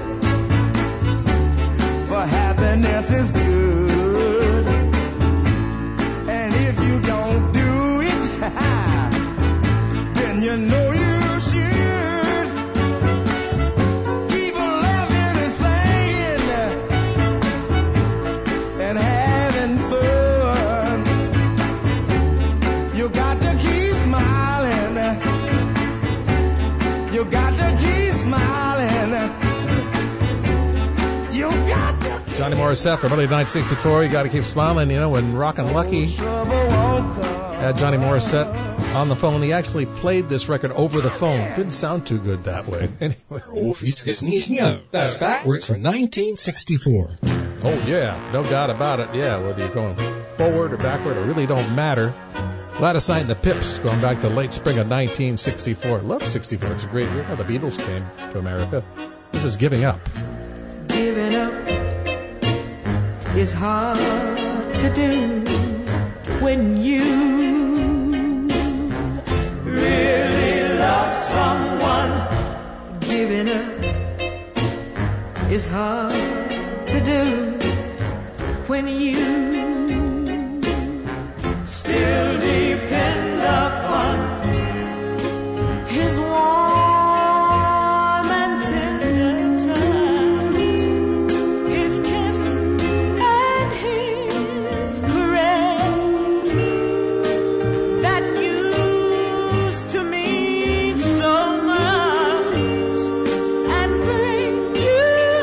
for happiness is good. And if you don't do it, then you know you should. Keep laughing and singing and having fun. You got to keep smiling. You got to keep smiling. You got to. Johnny Morissette from early 1964. You got to keep smiling. You know, when Rockin' Lucky had Johnny Morissette on the phone, he actually played this record over the phone. Didn't sound too good that way. Anyway. That's backwards for 1964. Oh, yeah. No doubt about it. Yeah, whether you're going forward or backward, it really don't matter. Gladys Knight and the Pips, going back to late spring of 1964. Love 64. It's a great year. The Beatles came to America. This is Giving Up. Giving up is hard to do when you really love someone. Giving up is hard to do when you still depend upon his warm and tender touch, his kiss and his caress that used to mean so much and bring you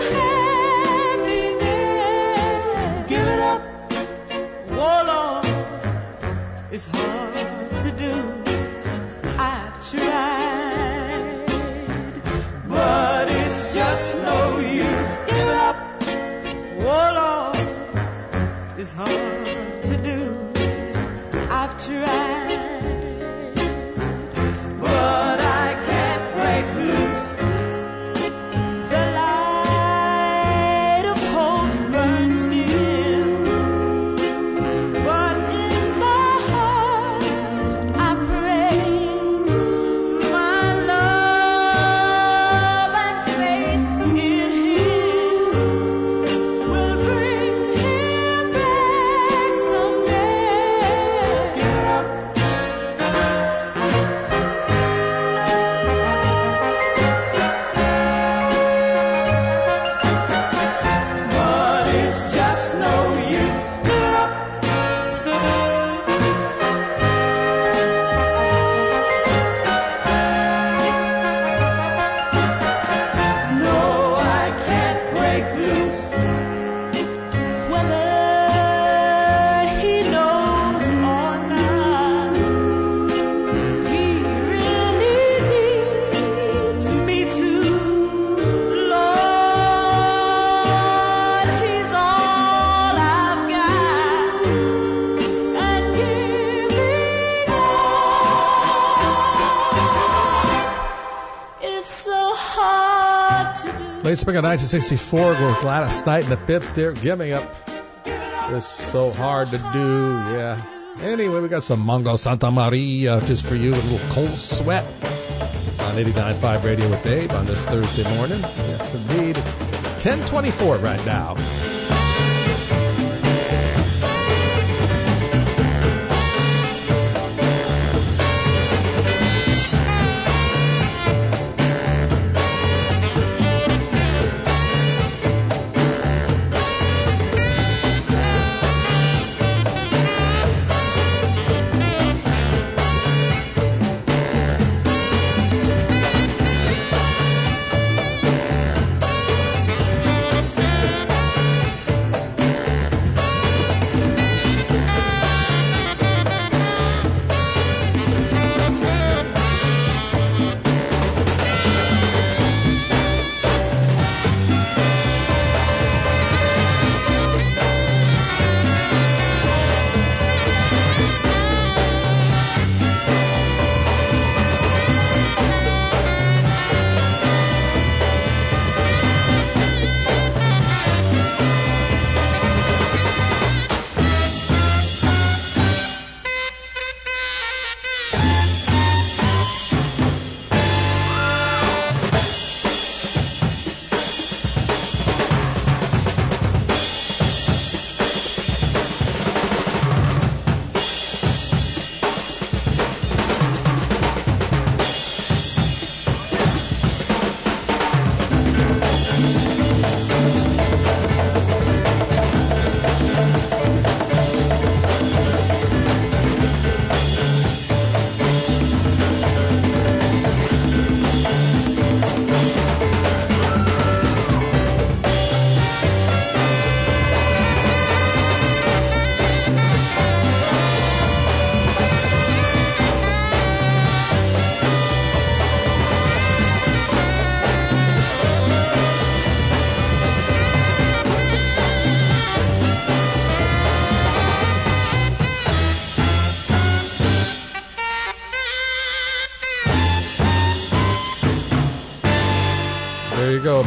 happiness. Give it up, whoa Lord, it's hard to do. I've tried, but it's just no use. Give it up, whoa Lord, it's hard to do. I've tried, but I can't break loose. The light of hope burns still, but in my heart I pray my love and faith in Him will bring Him back someday. Give it up. But it's just no use. Give it up. No, I can't break loose. Whether he knows or not, he really needs me too. Lord, he's all I've got, and giving up is so hard to do. Late spring of 1964, with Gladys Knight and the Pips, they're Giving Up. It's so hard to do, yeah. Anyway, we got some Mongo Santa Maria just for you, a little Cold Sweat on 89.5 Radio with Dave on this Thursday morning. Yes, indeed. It's 10:24 right now.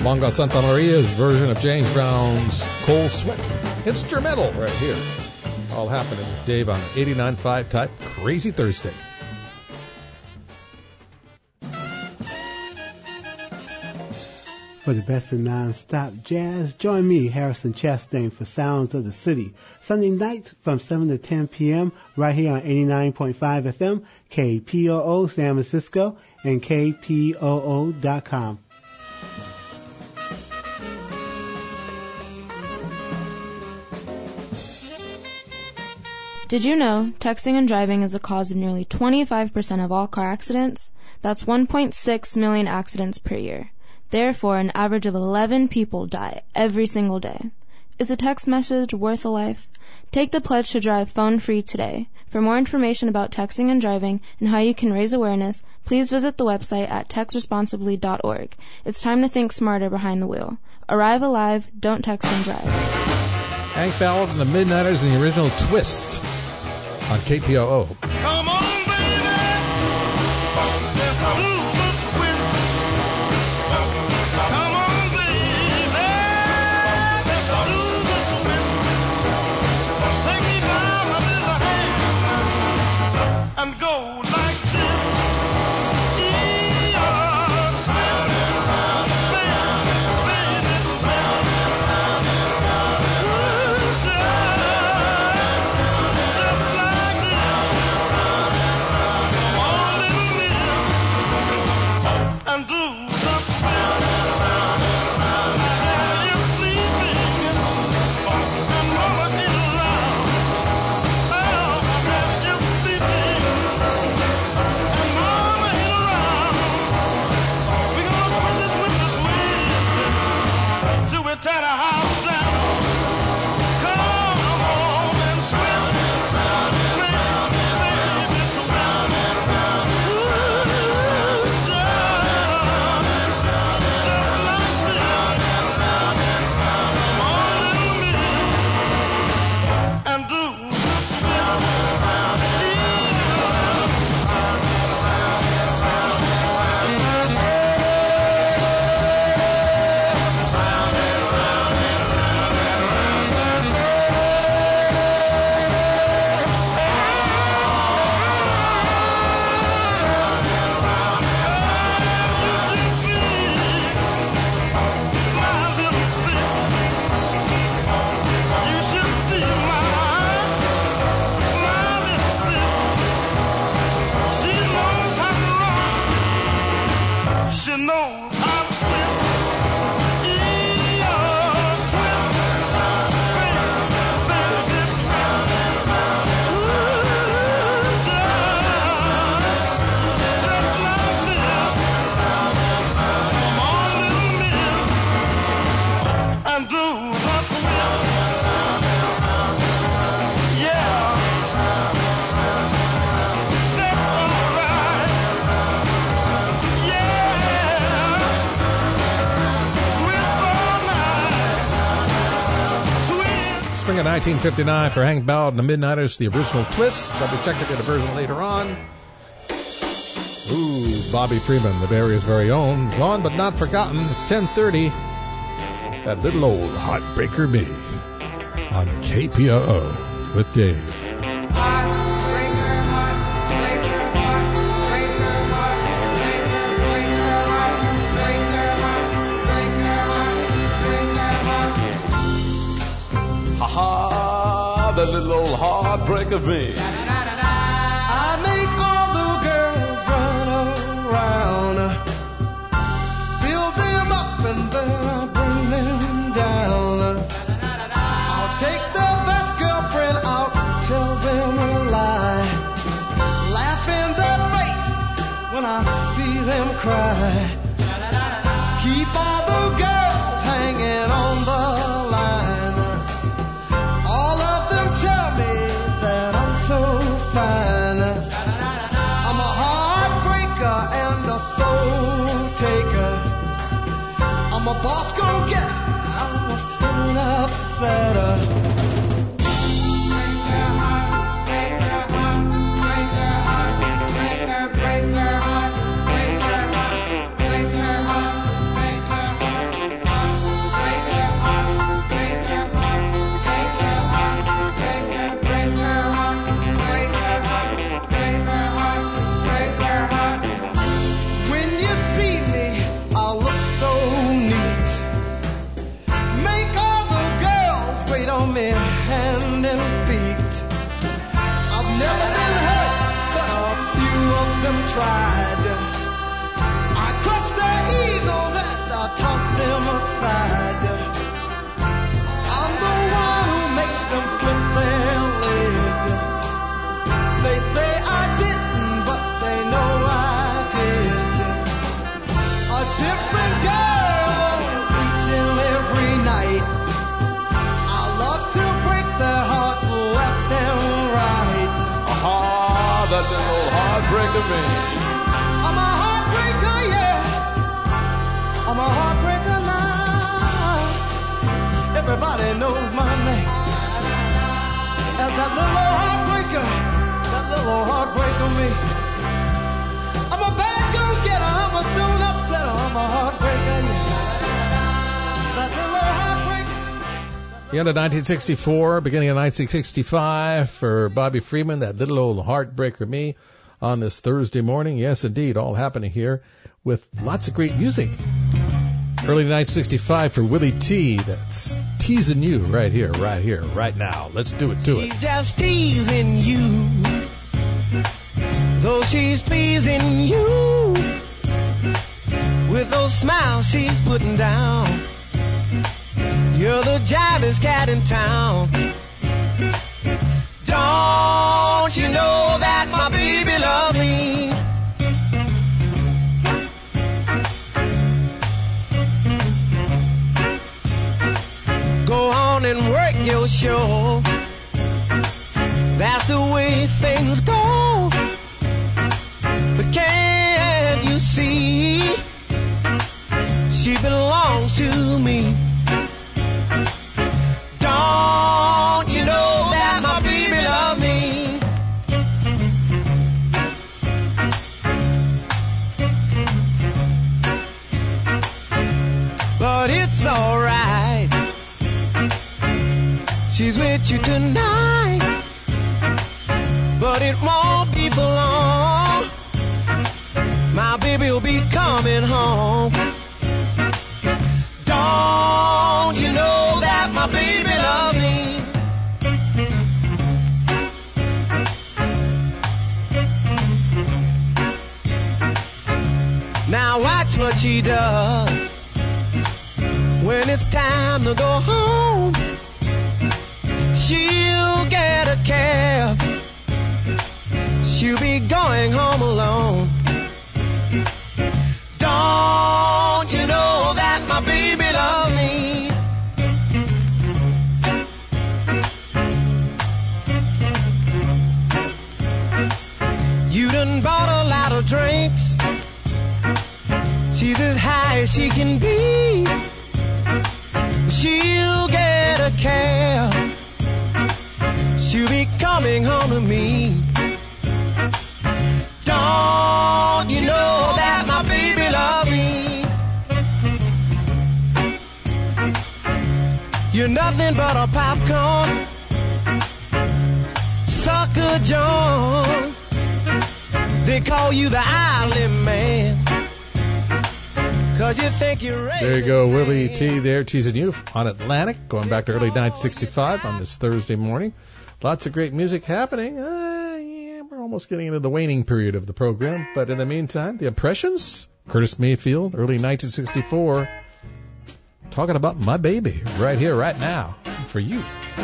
Mongo Santa Maria's version of James Brown's Cold Sweat. Instrumental right here. All happening with Dave on 89.5 Type Crazy Thursday. For the best of non-stop jazz, join me, Harrison Chastain, for Sounds of the City. Sunday nights from 7 to 10 p.m. right here on 89.5 FM, KPOO San Francisco, and KPOO.com. Did you know texting and driving is the cause of nearly 25% of all car accidents? That's 1.6 million accidents per year. Therefore, an average of 11 people die every single day. Is a text message worth a life? Take the pledge to drive phone-free today. For more information about texting and driving and how you can raise awareness, please visit the website at textresponsibly.org. It's time to think smarter behind the wheel. Arrive alive, don't text and drive. Hank Ballard and the Midnighters and the original Twist on KPOO. Come on, baby. Let's do the twist. Come on, baby. Let's do the twist. Take me by my little hand and go like this. Round and round and round and round and round and round and round and round. Tear the house down. Come on and twist it round and round and round and round and round and round and round and round and round and round. Come on, little miss, and do the twist round and round and she knows how to twist. And do the twist. Yeah. That's all right. Spring of 1959 for Hank Ballard and the Midnighters, the original Twist. I'll be checking out a version later on. Ooh, Bobby Freeman, the Bay Area's very own. Gone but not forgotten. It's 10:30. That little old heartbreaker me on KPOO with Dave. Ha ha, that little old heartbreak of me. I make all the girls run around, build them up and then I bring them down. I'll take the best girlfriend out, tell them a lie, laugh in their face when I see them cry. Keep all the girls hanging on the line. All of them tell me that I'm so fine. I'm a heartbreaker and a soul taker. I'm a boss go-getter. I'm a stone upsetter. hand and feet. I've never been hurt, but a few of them tried. I crushed their egos and I tossed them aside. I'm the one who makes them flip their lid. They say I didn't, but they know I did. A different girl each and every night. I love to break their hearts left and right. Ah, that little old heartbreaker me. I'm a heartbreaker, yeah. I'm a heartbreaker now. Everybody knows my name as that little old heartbreaker, that little old heartbreaker me. I'm a bad go-getter, I'm a stone upsetter, I'm a heartbreaker, yeah. That little old heartbreaker. The end of 1964, beginning of 1965 for Bobby Freeman, that little old heartbreaker me on this Thursday morning. Yes, indeed, all happening here with lots of great music. Early 1965 for Willie T. That's teasing you right here, right now. Let's do it to it. She's just teasing you, though she's pleasing you with those smiles she's putting down. You're the jivest cat in town. Don't you know that my baby loves me? Go on and work your show. That's the way things go. But can't you see? She belongs to me. Don't you know that my baby loves me? But it's alright. She's with you tonight, but it won't be for long. My baby will be coming home. Don't you know that my baby loves me? Now watch what she does when it's time to go home. She'll get a cab. She'll be going home alone. Don't you know that my baby loves me? You done bought a lot of drinks. She's as high as she can be. She'll get a cab. She'll be coming home to me. Don't you know that my baby loves me? You're nothing but a popcorn sucker John. They call you the island man, 'cause you think you're ready. There you go, Willie T. there teasing you on Atlantic, going back to early 1965 on this Thursday morning. Lots of great music happening. Yeah, we're almost getting into the waning period of the program. But in the meantime, the Impressions, Curtis Mayfield, early 1964, talking about my baby right here, right now, for you.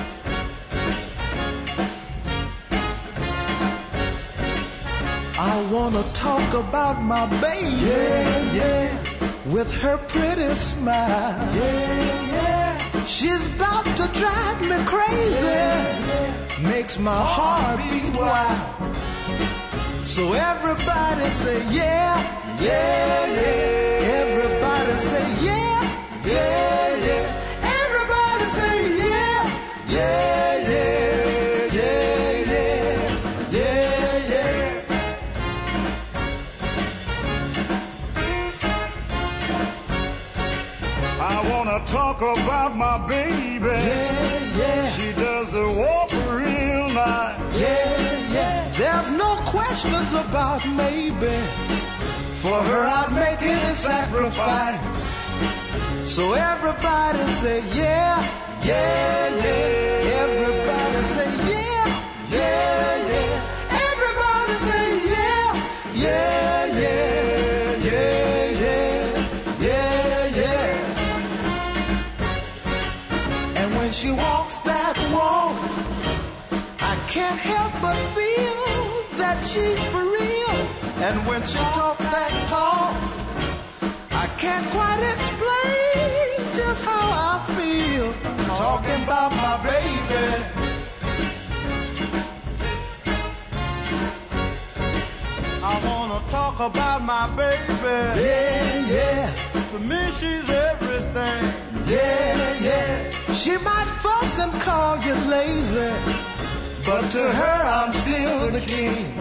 I wanna talk about my baby, yeah, with her pretty smile, yeah. She's about to drive me crazy, makes my heart beat wild. So everybody say yeah, yeah, yeah. Everybody say yeah, yeah, yeah. Everybody say yeah, yeah, yeah, yeah, yeah, yeah, yeah. I wanna talk about my baby. Yeah, yeah. She does the walk real nice. Yeah, yeah. There's no questions about maybe. For her I'd make any sacrifice. So everybody say yeah, yeah, yeah. Everybody when she walks that walk, I can't help but feel that she's for real. And when she talks that talk, I can't quite explain just how I feel. Talking about my baby. I wanna talk about my baby. Yeah, yeah. To me she's everything. Yeah, yeah. She might fuss and call you lazy, but to her I'm still the king.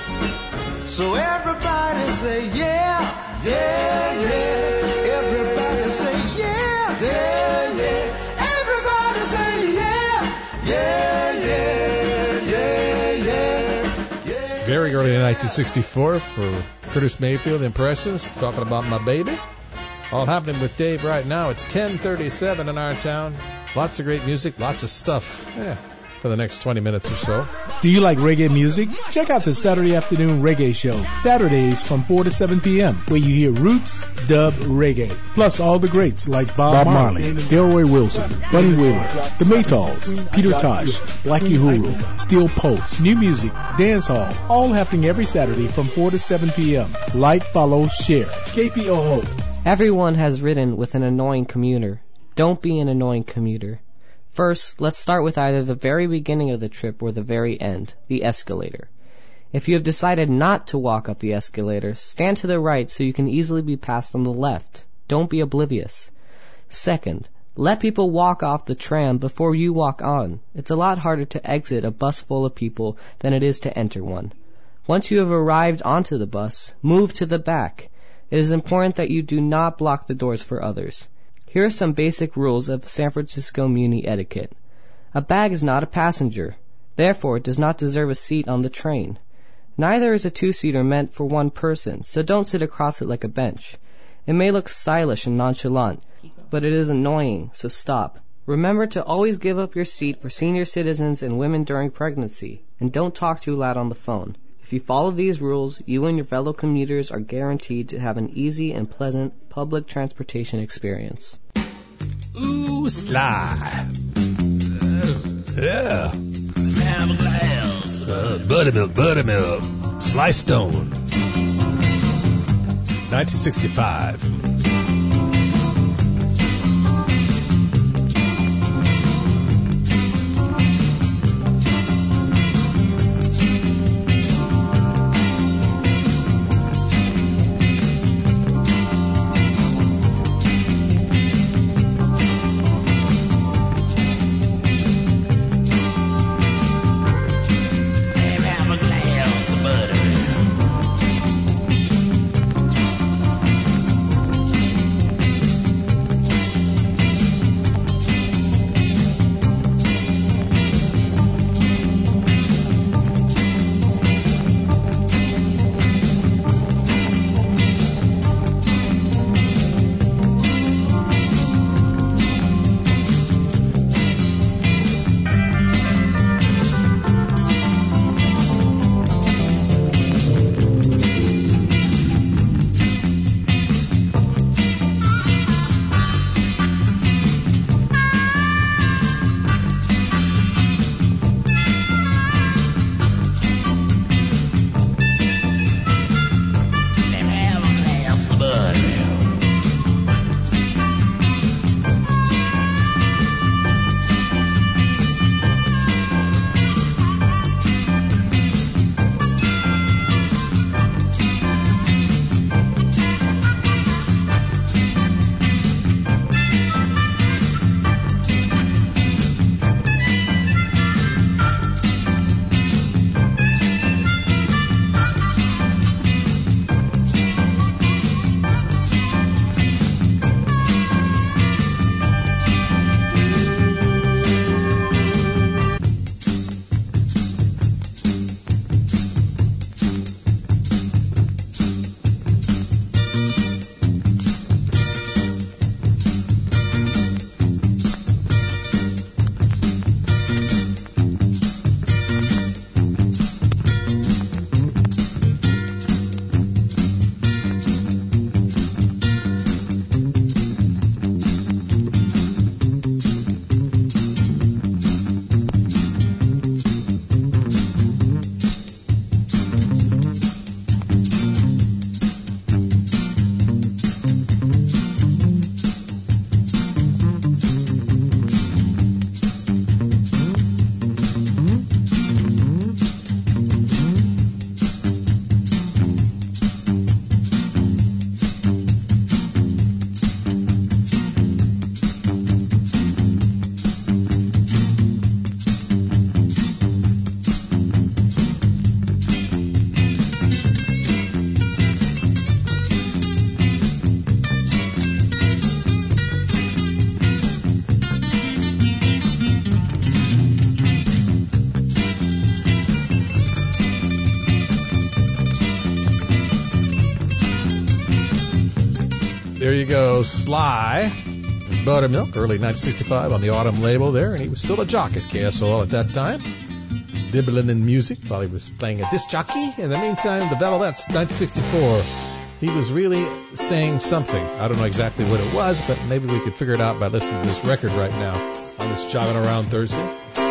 So everybody say yeah, yeah, yeah. Everybody say yeah, yeah, yeah. Everybody say yeah, yeah, yeah, yeah, yeah. Very early in 1964 for Curtis Mayfield Impressions, talking about my baby. All happening with Dave right now. It's 10:37 in our town. Lots of great music, lots of stuff. Yeah, for the next 20 minutes or so. Do you like reggae music? Check out the Saturday Afternoon Reggae Show, Saturdays from 4 to 7 p.m., where you hear roots, dub, reggae, plus all the greats like Bob Marley, Delroy Wilson, Bunny Wheeler, The Maytals, Peter Tosh, Blackie Uhuru, Steel Pulse, new music, dance hall, all happening every Saturday from 4 to 7 p.m. Like, follow, share. KPOO. Everyone has ridden with an annoying commuter. Don't be an annoying commuter. First, let's start with either the very beginning of the trip or the very end, the escalator. If you have decided not to walk up the escalator, stand to the right so you can easily be passed on the left. Don't be oblivious. Second, let people walk off the tram before you walk on. It's a lot harder to exit a bus full of people than it is to enter one. Once you have arrived onto the bus, move to the back. It is important that you do not block the doors for others. Here are some basic rules of San Francisco Muni etiquette. A bag is not a passenger. Therefore, it does not deserve a seat on the train. Neither is a two-seater meant for one person, so don't sit across it like a bench. It may look stylish and nonchalant, but it is annoying, so stop. Remember to always give up your seat for senior citizens and women during pregnancy, and don't talk too loud on the phone. If you follow these rules, you and your fellow commuters are guaranteed to have an easy and pleasant public transportation experience. Ooh, Sly. Yeah. Have a glass. Buttermilk. Sly Stone. 1965. you go, Sly. Buttermilk, early 1965 on the Autumn label there, and he was still a jock at KSOL at that time. Dibbling in music while he was playing a disc jockey. In the meantime, the Valovettes, 1964. He was really saying something. I don't know exactly what it was, but maybe we could figure it out by listening to this record right now on this Jogging Around Thursday.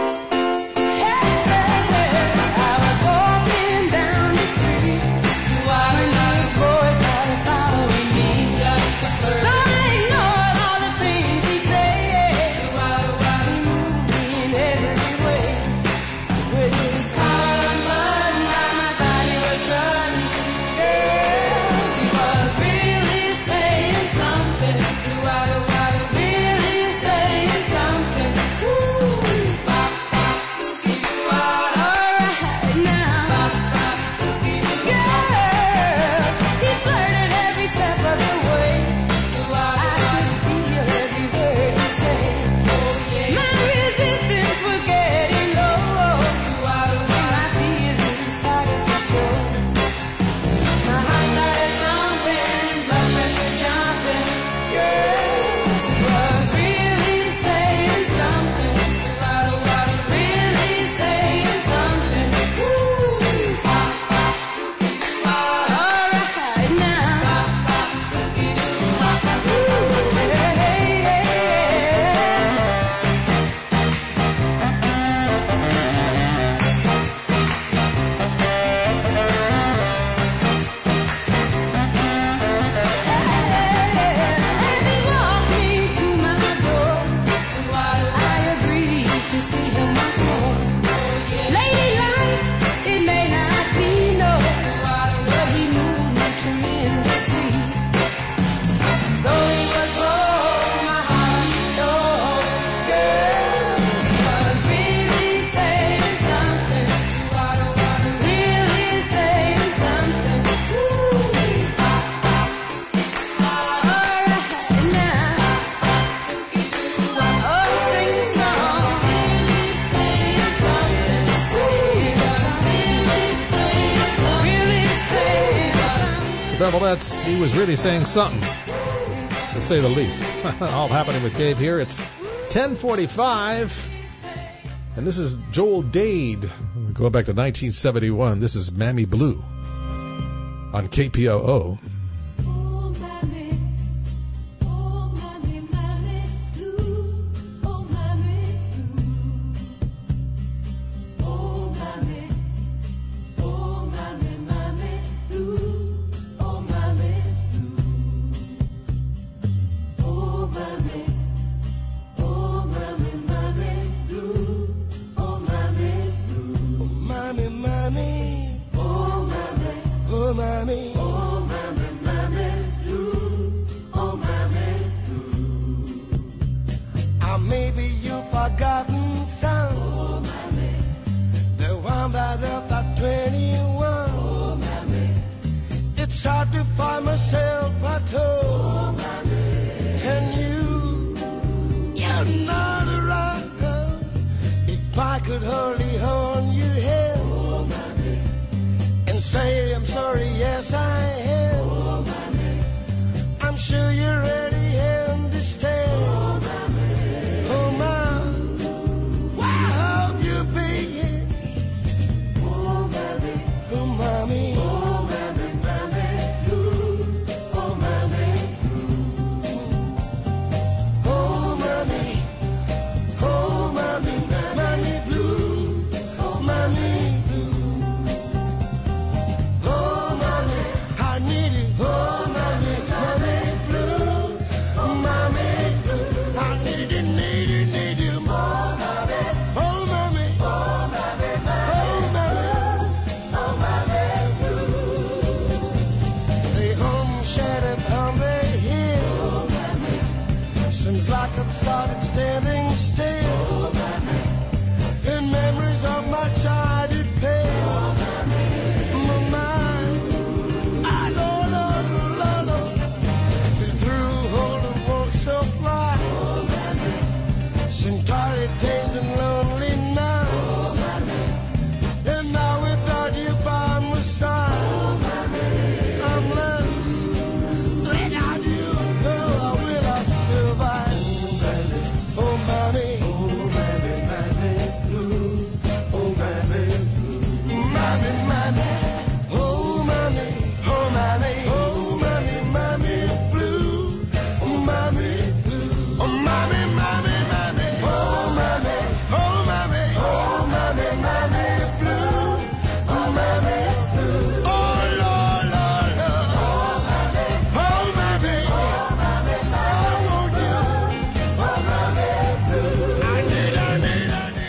He was really saying something, to say the least. All happening with Dave here. It's 10:45, and this is Joel Dade. Going back to 1971, this is Mammy Blue on KPOO.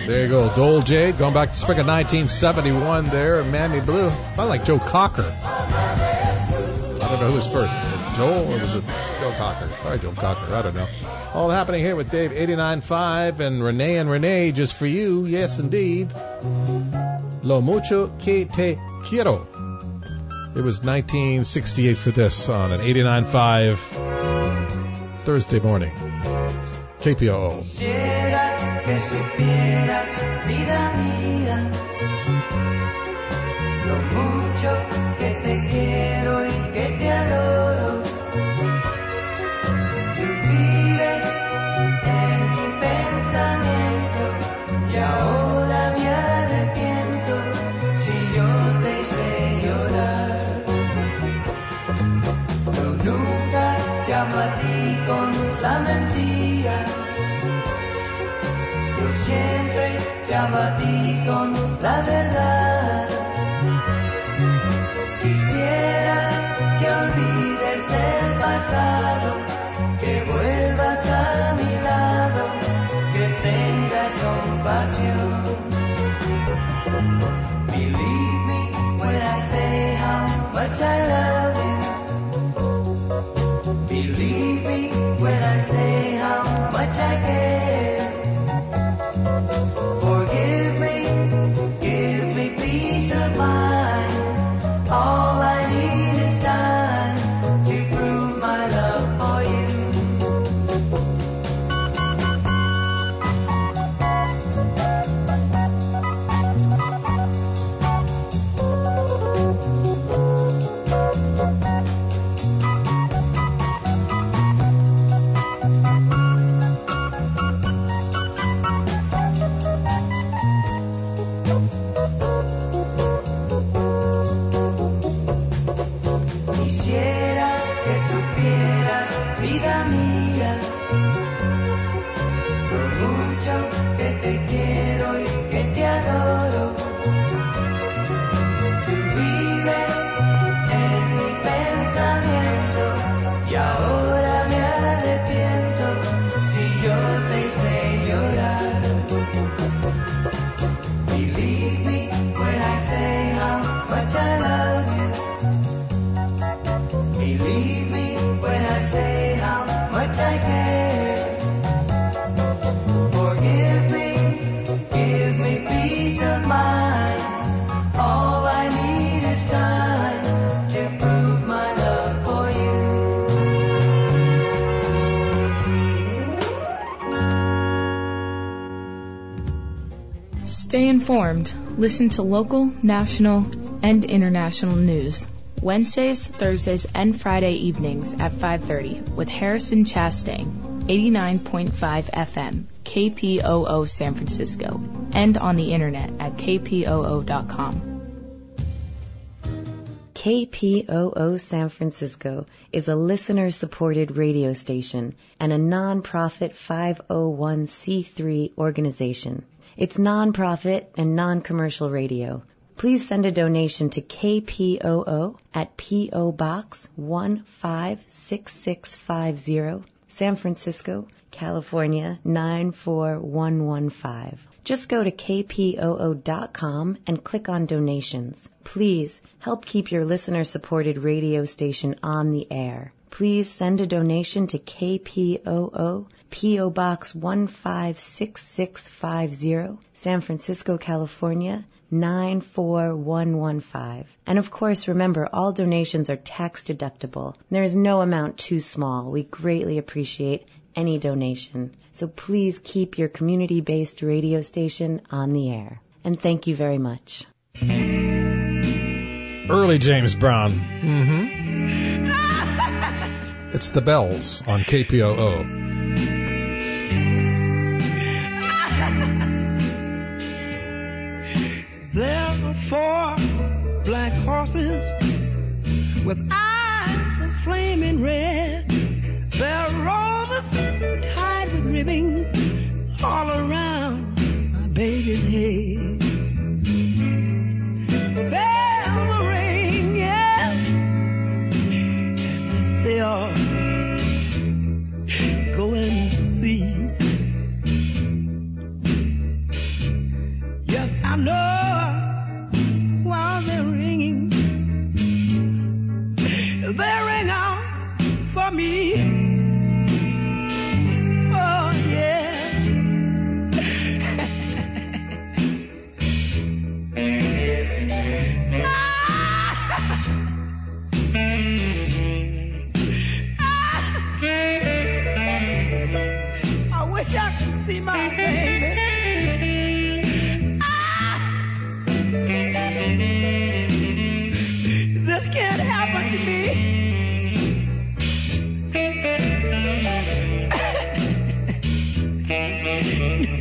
There you go, Dole Jade, going back to spring of 1971 there, Mammy Blue. Sounded like Joe Cocker. I don't know who was first, Joel or was it Joe Cocker? Probably Joe Cocker, I don't know. All happening here with Dave 89.5 and Renee just for you, yes indeed. Lo mucho que te quiero. It was 1968 for this on an 89.5 Thursday morning. KPOO. Quisiera que supieras, vida mía, lo mucho que te quiero y que te adoro. Tú vives en mi pensamiento y ahora me arrepiento si yo te hice llorar. Yo nunca te amo a ti con la mentira. Yo siempre te amo a ti con la verdad. Quisiera que olvides el pasado, que vuelvas a mi lado, que tengas compasión. Believe me when I say how much I love you. Believe me when I say how much I care. Forgive me, give me peace of mind. All I need is time to prove my love for you. Quisiera que supieras, vida mía, lo mucho que te quiero y que te adoro. Tú vives en mi pensamiento y ahora me arrepiento si yo te hice llorar. Believe me when I say how much I love you. Believe me when I say how much I care. Forgive me, give me peace of mind. All I need is time to prove my love for you. Stay informed. Listen to local, national, and international news. Wednesdays, Thursdays, and Friday evenings at 5:30 with Harrison Chastain, 89.5 FM, KPOO San Francisco, and on the internet at kpoo.com. KPOO San Francisco is a listener-supported radio station and a non-profit 501c3 organization. It's non-profit and non-commercial radio. Please send a donation to KPOO at P.O. Box 156650, San Francisco, California 94115. Just go to kpoo.com and click on donations. Please help keep your listener-supported radio station on the air. Please send a donation to KPOO, P.O. Box 156650, San Francisco, California 94115. And of course, remember, all donations are tax deductible. There is no amount too small. We greatly appreciate any donation. So please keep your community-based radio station on the air. And thank you very much. Early James Brown. It's the Bells on KPOO. There are 4 black horses with eyes of flaming red. There are roses tied with ribbons all around my baby's head. Bells will ring, yes, and they are go and see.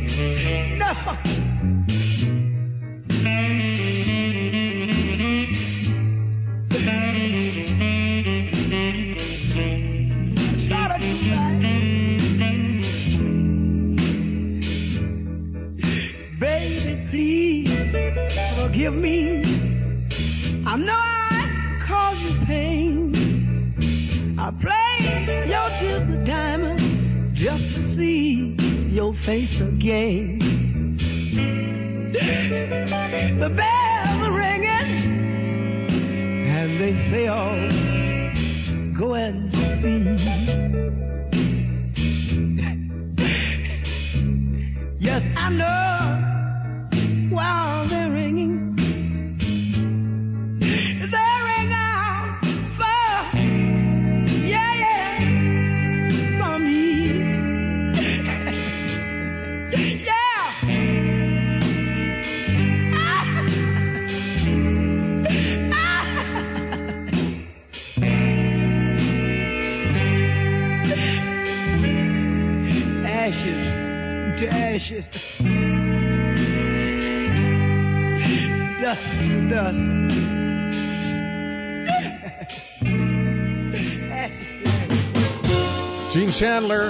Baby, please forgive me. I know I caused you pain. I played your silver diamond just to see your face again. The bells are ringing, and they say, "Oh, go and see." Yes, I know while they're ringing, they ring out for, yeah, for me. Yeah. Ashes to ashes, dust to dust. Gene Chandler,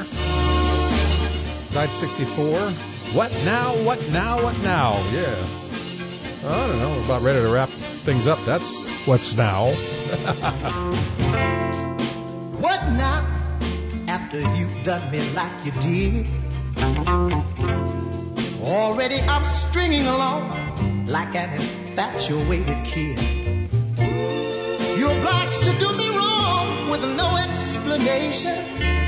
1964. What now? What now? What now? Yeah. I don't know. We're about ready to wrap things up. That's what's now. What now? After you've done me like you did, already I'm stringing along like an infatuated kid. You're obliged to do me wrong with no explanation.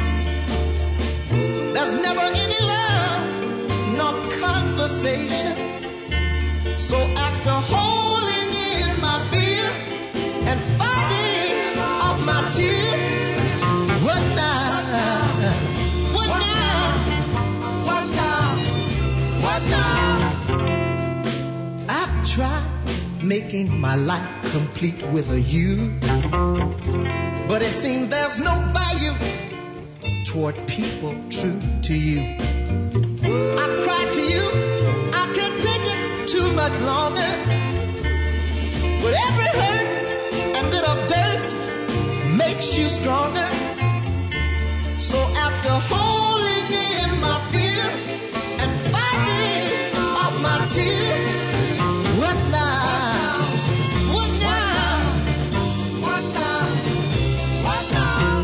There's never any love, no conversation. So after holding in my fear and fighting off my tears, what now? What now? What now? What now? I've tried making my life complete with a you, but it seems there's no value toward people true to you. I've cried to you, I can't take it too much longer, but every hurt and bit of dirt makes you stronger. So after holding in my fear and fighting off my tears, what now? What now? What now? What now?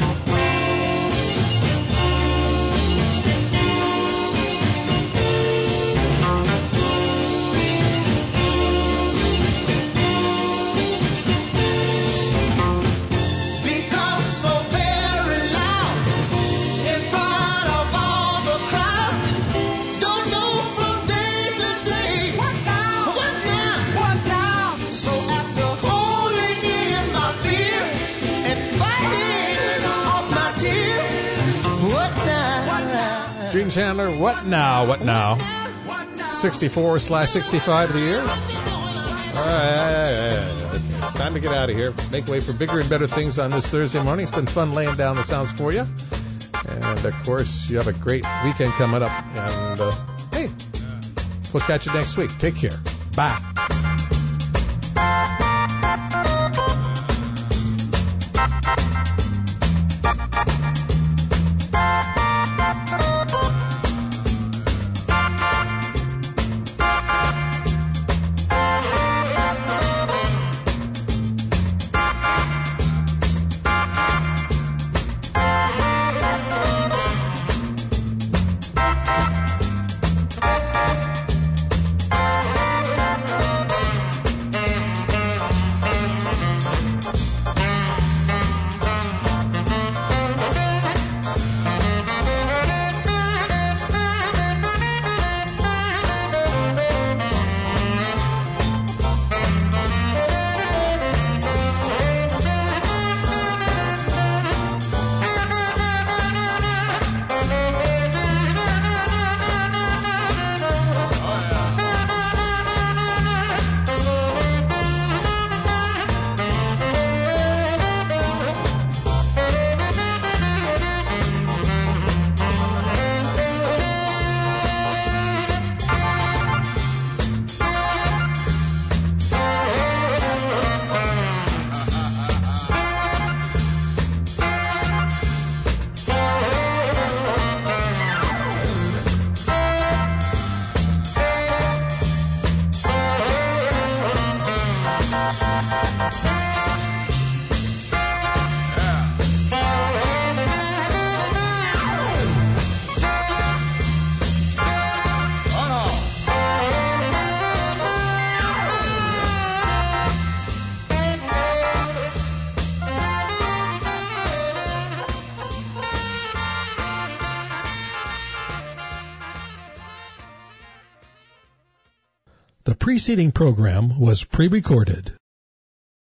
Become so very loud in front of all the crowd. Don't know from day to day. What now? What now? What now? So after holding in my fear and fighting off my tears, what now? What now? Gene Chandler, what now? What now? 64/65 of the year. All right. Time to get out of here. Make way for bigger and better things on this Thursday morning. It's been fun laying down the sounds for you. And, of course, you have a great weekend coming up. And, hey, we'll catch you next week. Take care. Bye. preceding program was pre-recorded.